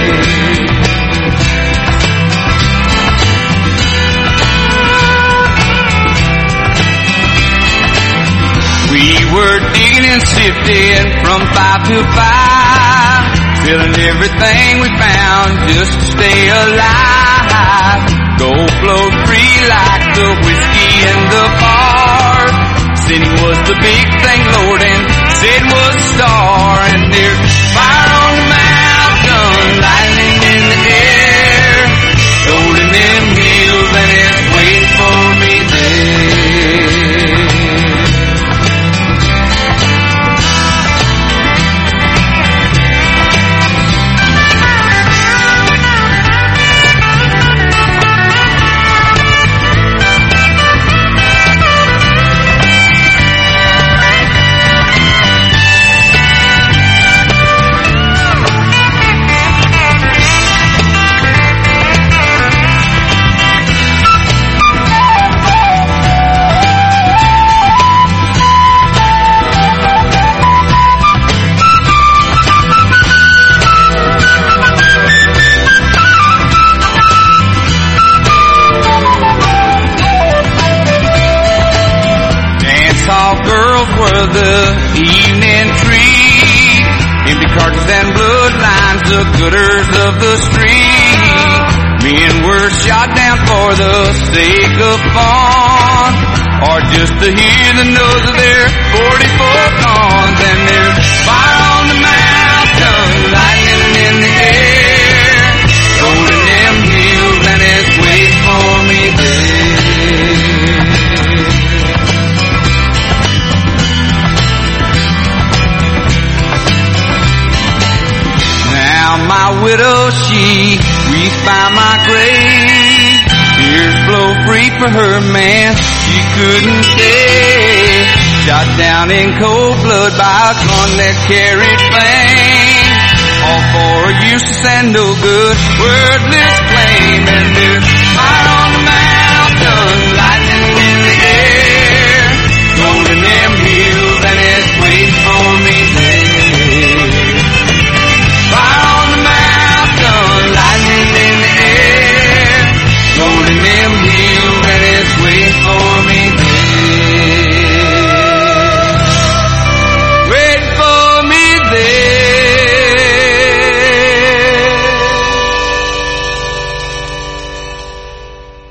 We were digging and sifting from five to five, selling everything we found just to stay alive. Gold flowed free like the whiskey in the bar. Sinning was the big thing, Lord, and sin was the star. And there's fire on the mountain, lightning in the air, rolling them hills, and it's waiting for me there. The evening tree, empty cartridges and bloodlines, the gutters of the street. Men were shot down for the sake of fun, or just to hear the noise of their forty-four guns. And there's fire on the mountain, lightning in the air, rolling them hills, and it's waiting for me there. My widow, she weeps by my grave. Tears flow free for her, man, she couldn't stay. Shot down in cold blood by a gun that carried flame. All for a useless and no good, wordless claim. And there's fire on the mountain, lightning in the air, rolling them hills, and it's waiting for me there. Lightning in the air, rolling them hills, and it's waiting for me there. Waiting for me there.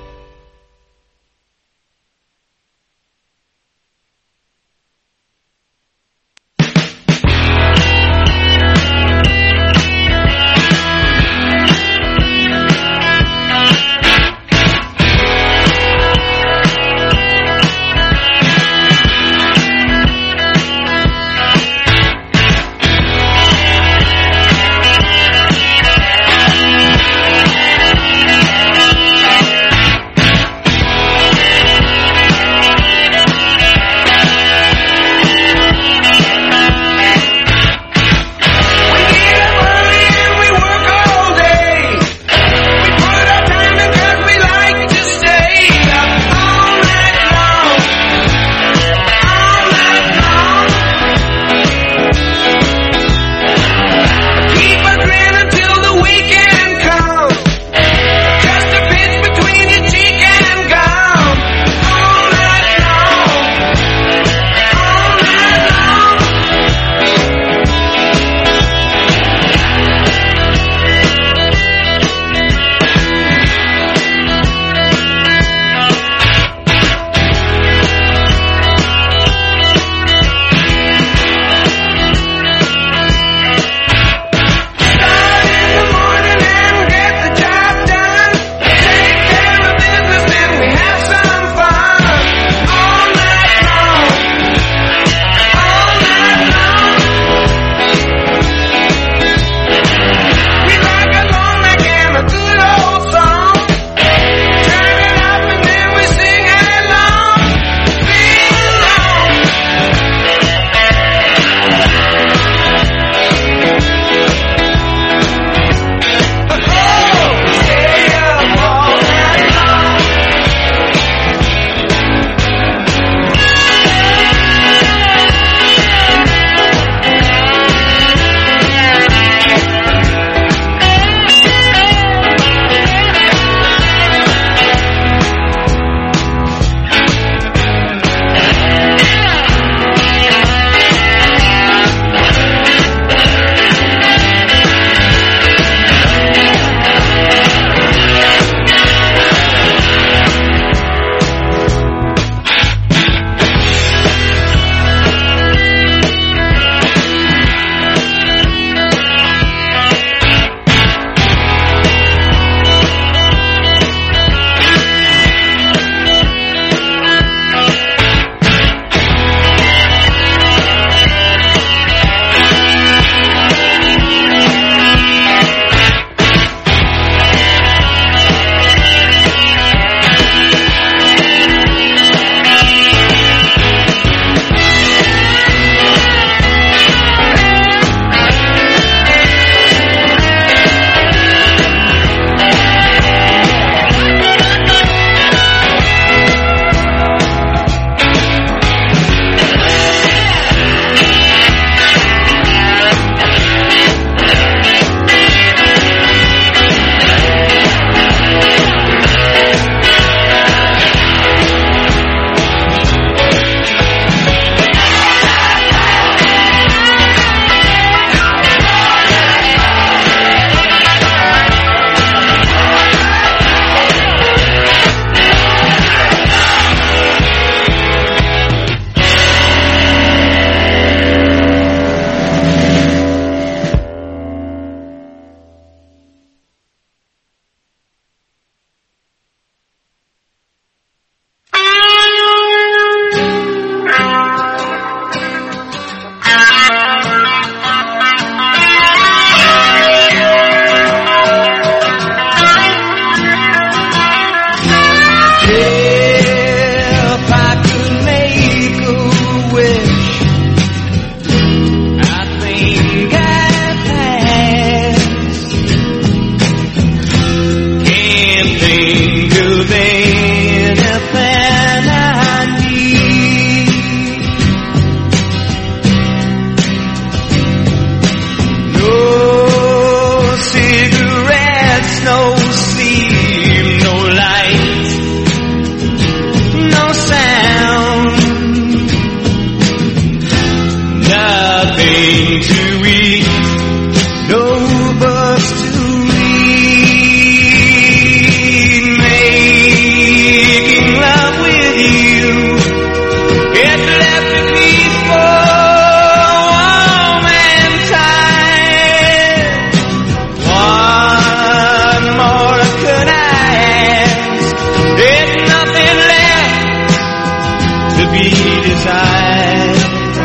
to be desired.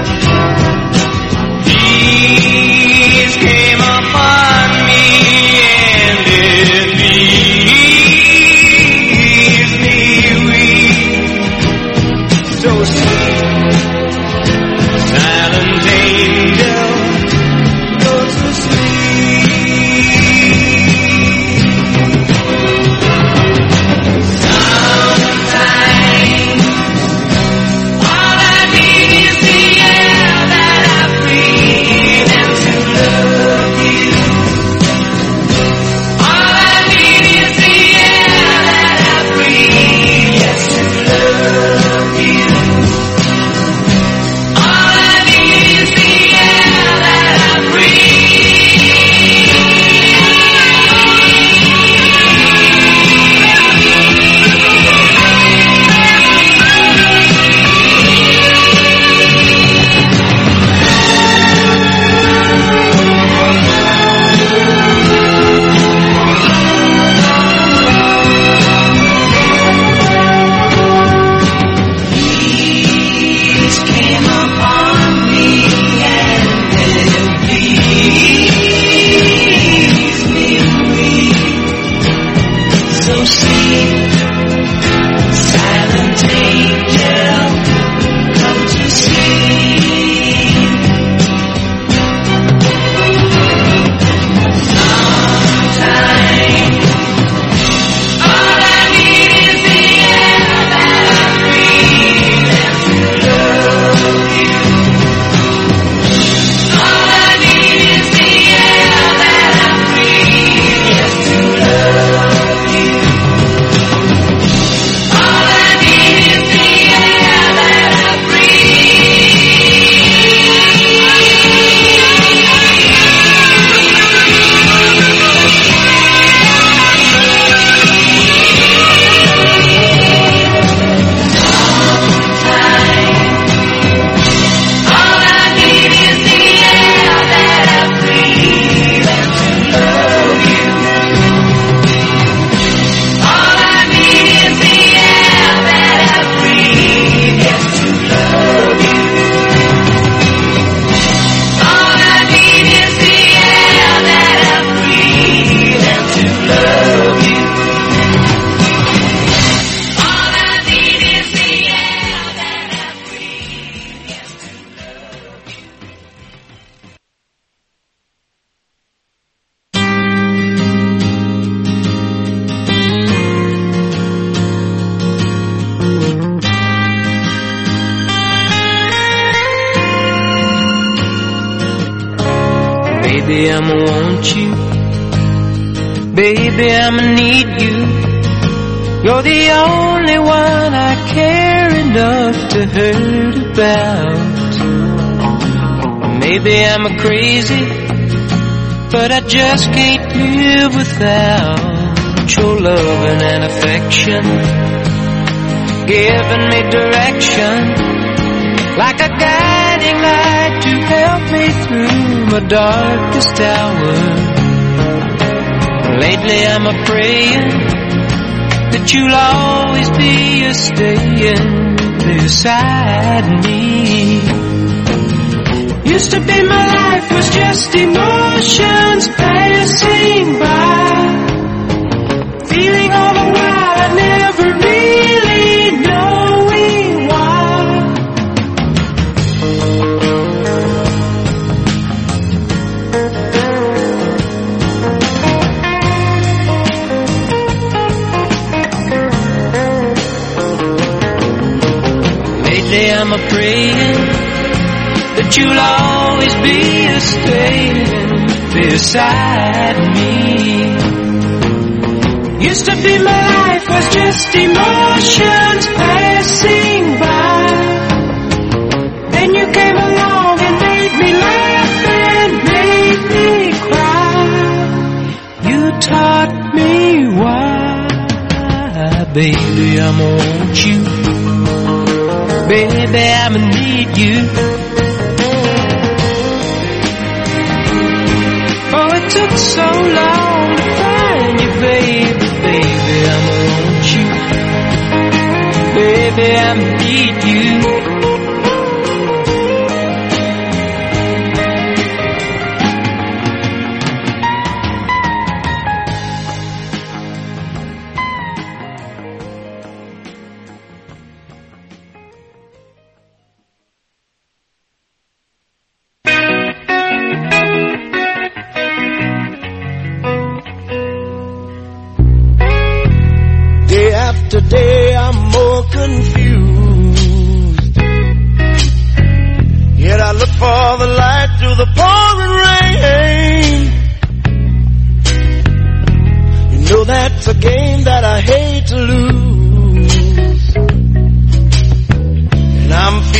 Peace came upon me and it leaves me weak. So sweet, silent angel, go to Baby, I'ma want you. Baby, I'ma need you. You're the only one I care enough to hurt about. Maybe I'm a crazy, but I just can't live without your loving and affection, giving me direction, like a guiding light to help me through my darkest hour. Lately I'm a praying that you'll always be a staying beside me. Used to be my life was just emotions passing by, feeling all the while I never really knowing why. Lately I'm a praying that you'll always be a staying beside me. Used to be my life was just emotions passing by. Then you came along and made me laugh and made me cry. You taught me why. Baby, I'ma want you. Baby, I'ma need you. Oh, it took so long to find you, baby. Baby, I'ma want you. Baby, I need you.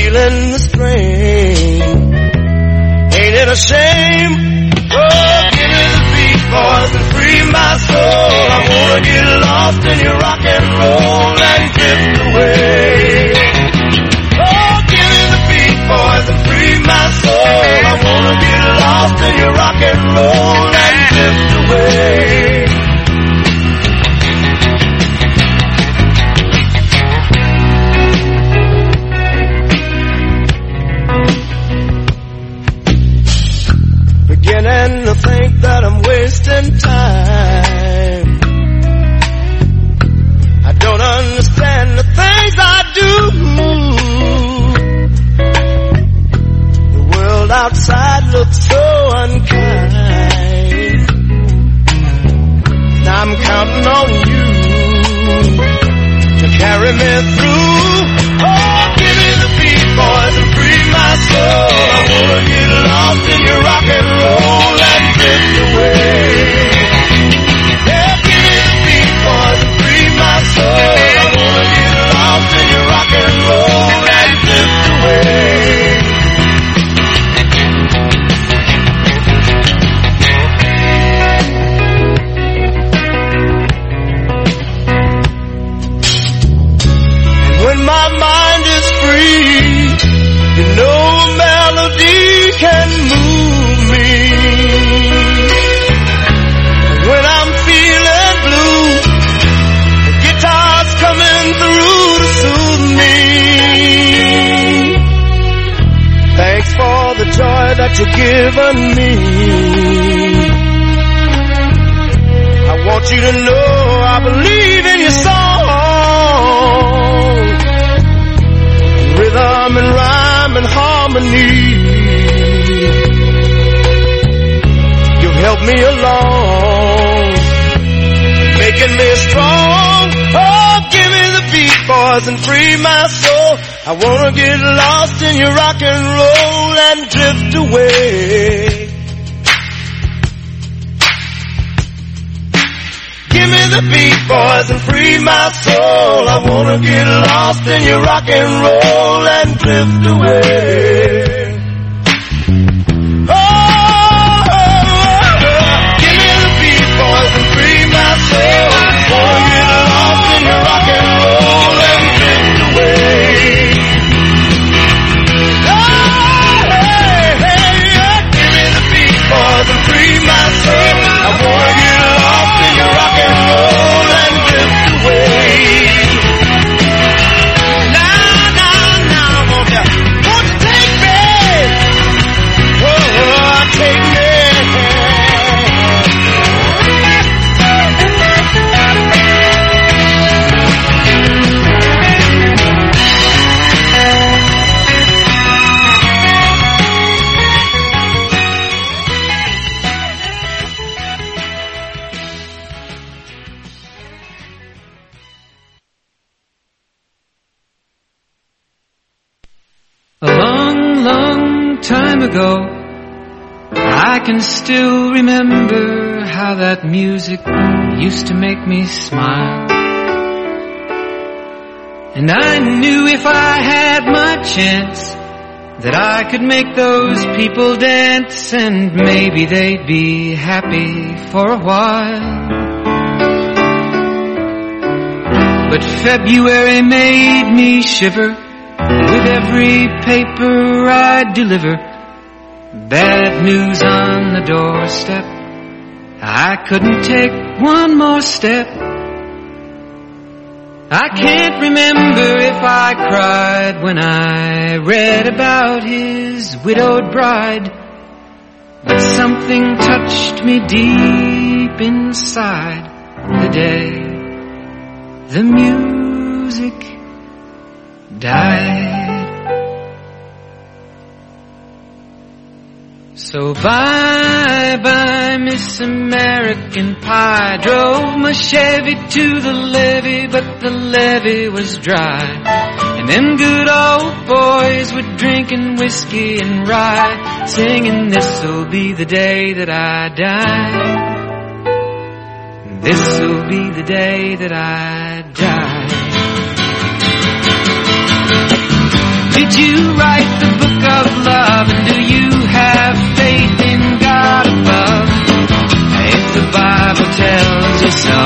feeling the strain. Ain't it a shame? Oh, give me the beat, boys, and free my soul. I wanna get lost in your rock and roll and drift away. Oh, give me the beat, boys, and free my soul. I wanna get lost in your rock and roll and drift away. Beginning to think that I'm wasting time. I don't understand the things I do. The world outside looks so unkind. Now I'm counting on you to carry me through. Oh, give me the beat, boys, and free my soul. I wanna get lost in your rock and roll and drift away. Yeah, give me the beat, boys, and free my soul. I wanna get lost in your rock and roll and drift away. When my mind is free, you know a melody can move me. When I'm feeling blue, the guitar's coming through to soothe me. Thanks for the joy that you've given me. I want you to know I believe in your song. Rhythm and rhyme and harmony. You've helped me along, making me strong. Oh, give me the beat, boys, and free my soul. I wanna get lost in your rock and roll and drift away. Give me the beat, boys, and free my soul. I wanna get lost in your rock and roll and drift away. Oh, oh, oh, give me the beat, boys, and free my soul. I wanna get lost in your rock and roll and drift away. Oh, hey, hey, yeah. Give me the beat, boys, and free my soul. I wanna get lost in your rock and roll and drift away. Now, now, now, won't you, won't you take me? Oh, take me. A long, long time ago, I can still remember how that music used to make me smile. And I knew if I had my chance that I could make those people dance, and maybe they'd be happy for a while. But February made me shiver with every paper I deliver. Bad news on the doorstep, I couldn't take one more step. I can't remember if I cried when I read about his widowed bride, but something touched me deep inside the day the music died. So bye-bye, Miss American Pie. Drove my Chevy to the levee, but the levee was dry. And them good old boys were drinking whiskey and rye, singing, this'll be the day that I die. This'll be the day that I die. Did you write the book of love? And do you have faith in God above? If the Bible tells you so.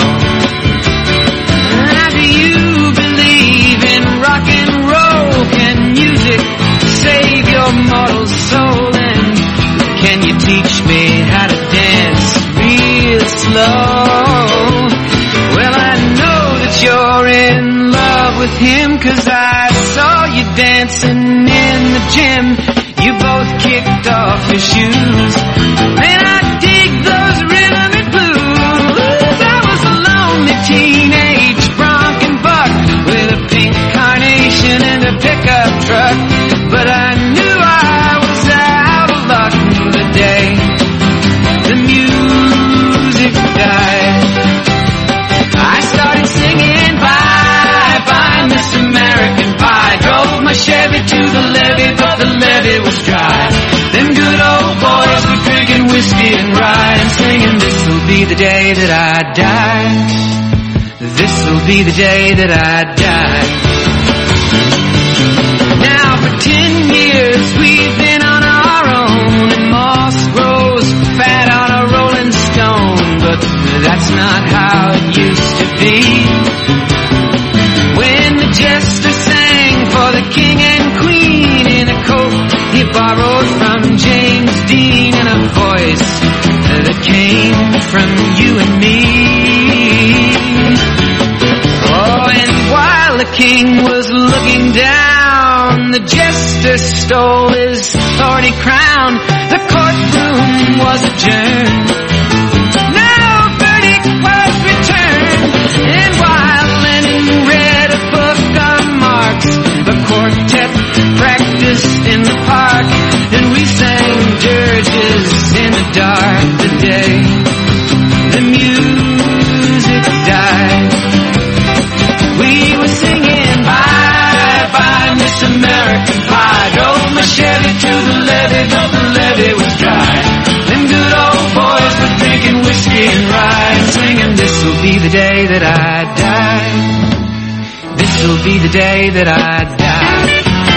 Now do you believe in rock and roll? Can music save your mortal soul? And can you teach me how to dance real slow? Well, I know that you're in love with him, 'cause I saw you dancing in the gym. You both kicked off your shoes. Man, I dig those rhythm and blues. I was a lonely teenage bronc and buck with a pink carnation and a pickup truck. But I knew I was out of luck the day the music died. I started singing bye bye Miss American Pie. Drove my Chevy to the levee, but the levee was dry. Them good old boys were drinking whiskey and rye and singing, this'll be the day that I die. This'll be the day that I die. Now for ten years we've been on our own, and moss grows fat on a rolling stone. But that's not how it used to be. When the jester sang for the king and queen in a coat he borrowed from James Dean, and a voice that came from you and me. Oh, and while the king was looking down, the jester stole his thorny crown. The courtroom was adjourned. No verdict was returned. And while Lenin read a book on Marx, the quartet practiced in the park, and we sang dirges in the dark the day the music died. We were singing bye bye Miss American Pie. Drove my Chevy to the levee, but the levee was dry. Them good old boys were drinking whiskey and rye and singing, this'll be the day that I die. This'll be the day that I die.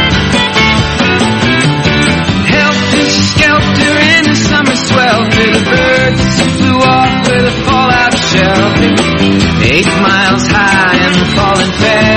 Helter skelter in the summer swelter, the birds flew off with a fallout shelter. Eight miles high and falling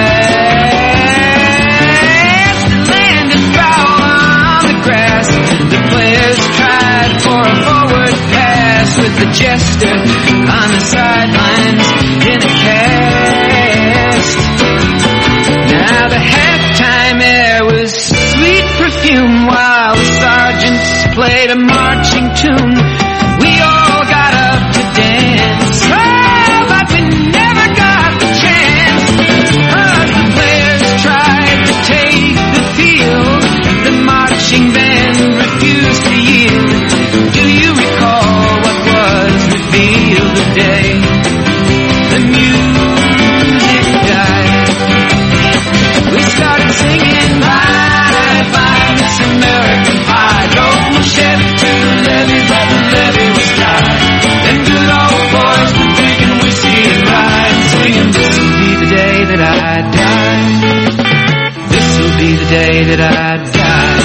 fast. It landed foul on the grass. The players tried for a forward pass, with the jester on the sidelines in a cast. Now the halftime air was sweet perfume while the sergeants played a marching tune. We all got up to dance, oh, but we never got the chance. 'Cause the players tried to take the field, the marching band refused to yield. Do you recall what was revealed the day the music died? We started singing bye bye Miss American Pie. Drove my Chevy to the levee, but the levee was dry. Them good old boys were drinking whiskey and rye and singing, this'll be the day that I die. This'll be the day that I die.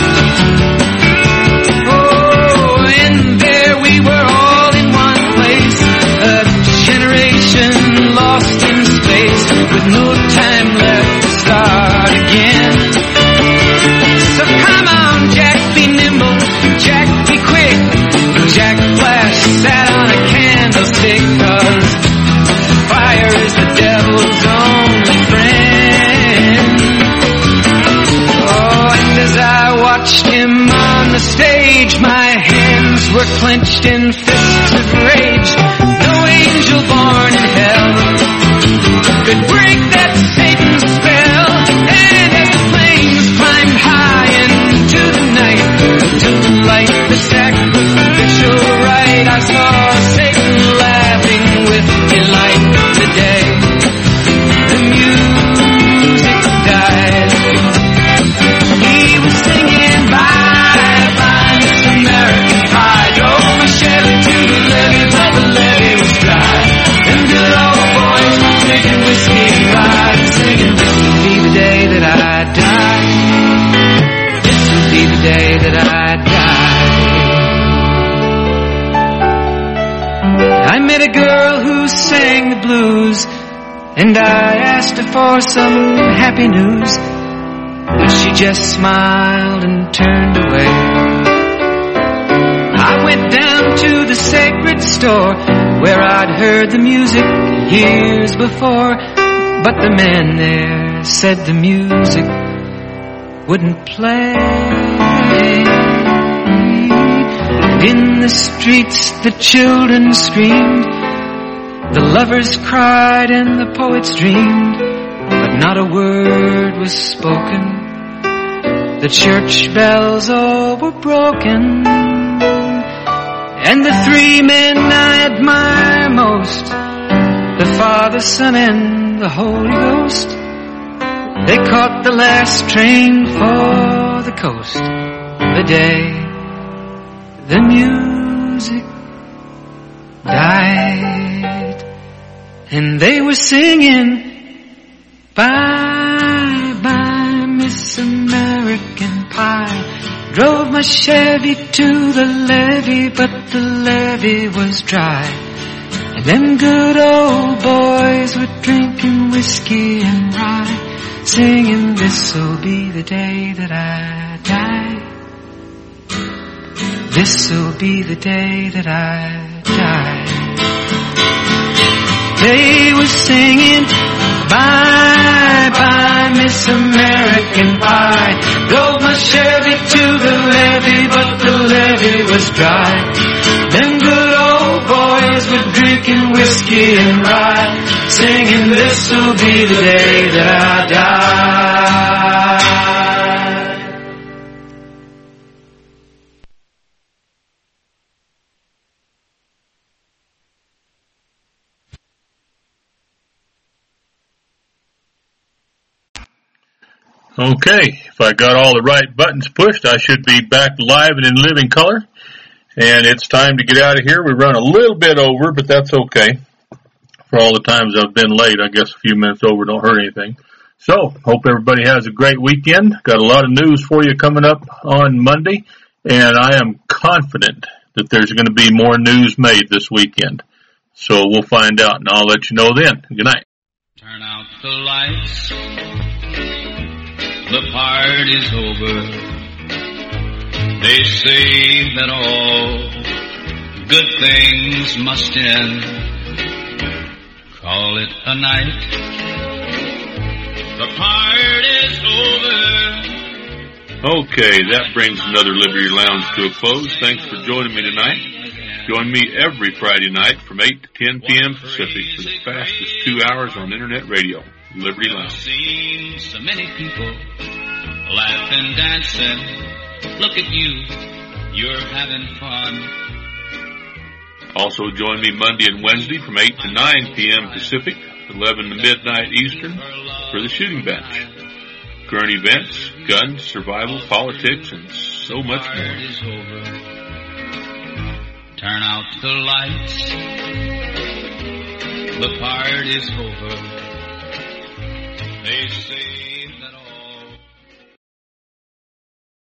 Oh, and there we were all in one place, a generation lost in space, with no time left to start again. So come on, Jack, be nimble, Jack, be quick. Jack Flash sat on a candlestick, 'cause fire is the devil's only friend. Oh, and as I watched him on the stage, my hands were clenched in fists of rage. No angel born in hell could break that Satan's spell. And as the flames climbed high into the night to light the sacrificial rite, I saw Satan laughing with delight the day the music died. He was singing bye bye Miss American Pie. Drove my Chevy to the levee, but the levee day that I die. I met a girl who sang the blues, and I asked her for some happy news, but she just smiled and turned away. I went down to the sacred store where I'd heard the music years before, but the man there said the music wouldn't play. And in the streets the children screamed, the lovers cried and the poets dreamed, but not a word was spoken. The church bells all were broken, and the three men I admire most, the Father, Son, and the Holy Ghost, they caught the last train for the coast the day the music died. And they were singing, bye, bye, Miss American Pie. Drove my Chevy to the levee, but the levee was dry. And them good old boys were drinking whiskey and rye, singing, this'll be the day that I die. This'll be the day that I die. They were singing, bye, bye, Miss American Pie. Drove my Chevy to the levee, but the levee was dry. Them good old boys were drinking whiskey and rye, singing, this'll be the day that I die. Okay, if I got all the right buttons pushed, I should be back live and in living color. And it's time to get out of here. We run a little bit over, but that's okay. For all the times I've been late, I guess a few minutes over don't hurt anything. So, hope everybody has a great weekend. Got a lot of news for you coming up on Monday, and I am confident that there's going to be more news made this weekend. So we'll find out, and I'll let you know then. Good night. Turn out the lights. The party's over. They say that all good things must end. Call it a night. The party's over. Okay, that brings another Liberty Lounge to a close. Thanks for joining me tonight. Join me every Friday night from eight to ten p.m. Pacific for the fastest two hours on Internet radio. Liberty Lounge. I've seen so many people laughing, dancing. Look at you, you're having fun. Also join me Monday and Wednesday from eight to nine p.m. Pacific, eleven to midnight Eastern for the Shooting Bench. Current events, guns, survival, politics, and so much more. Turn out the lights. The party's over. They say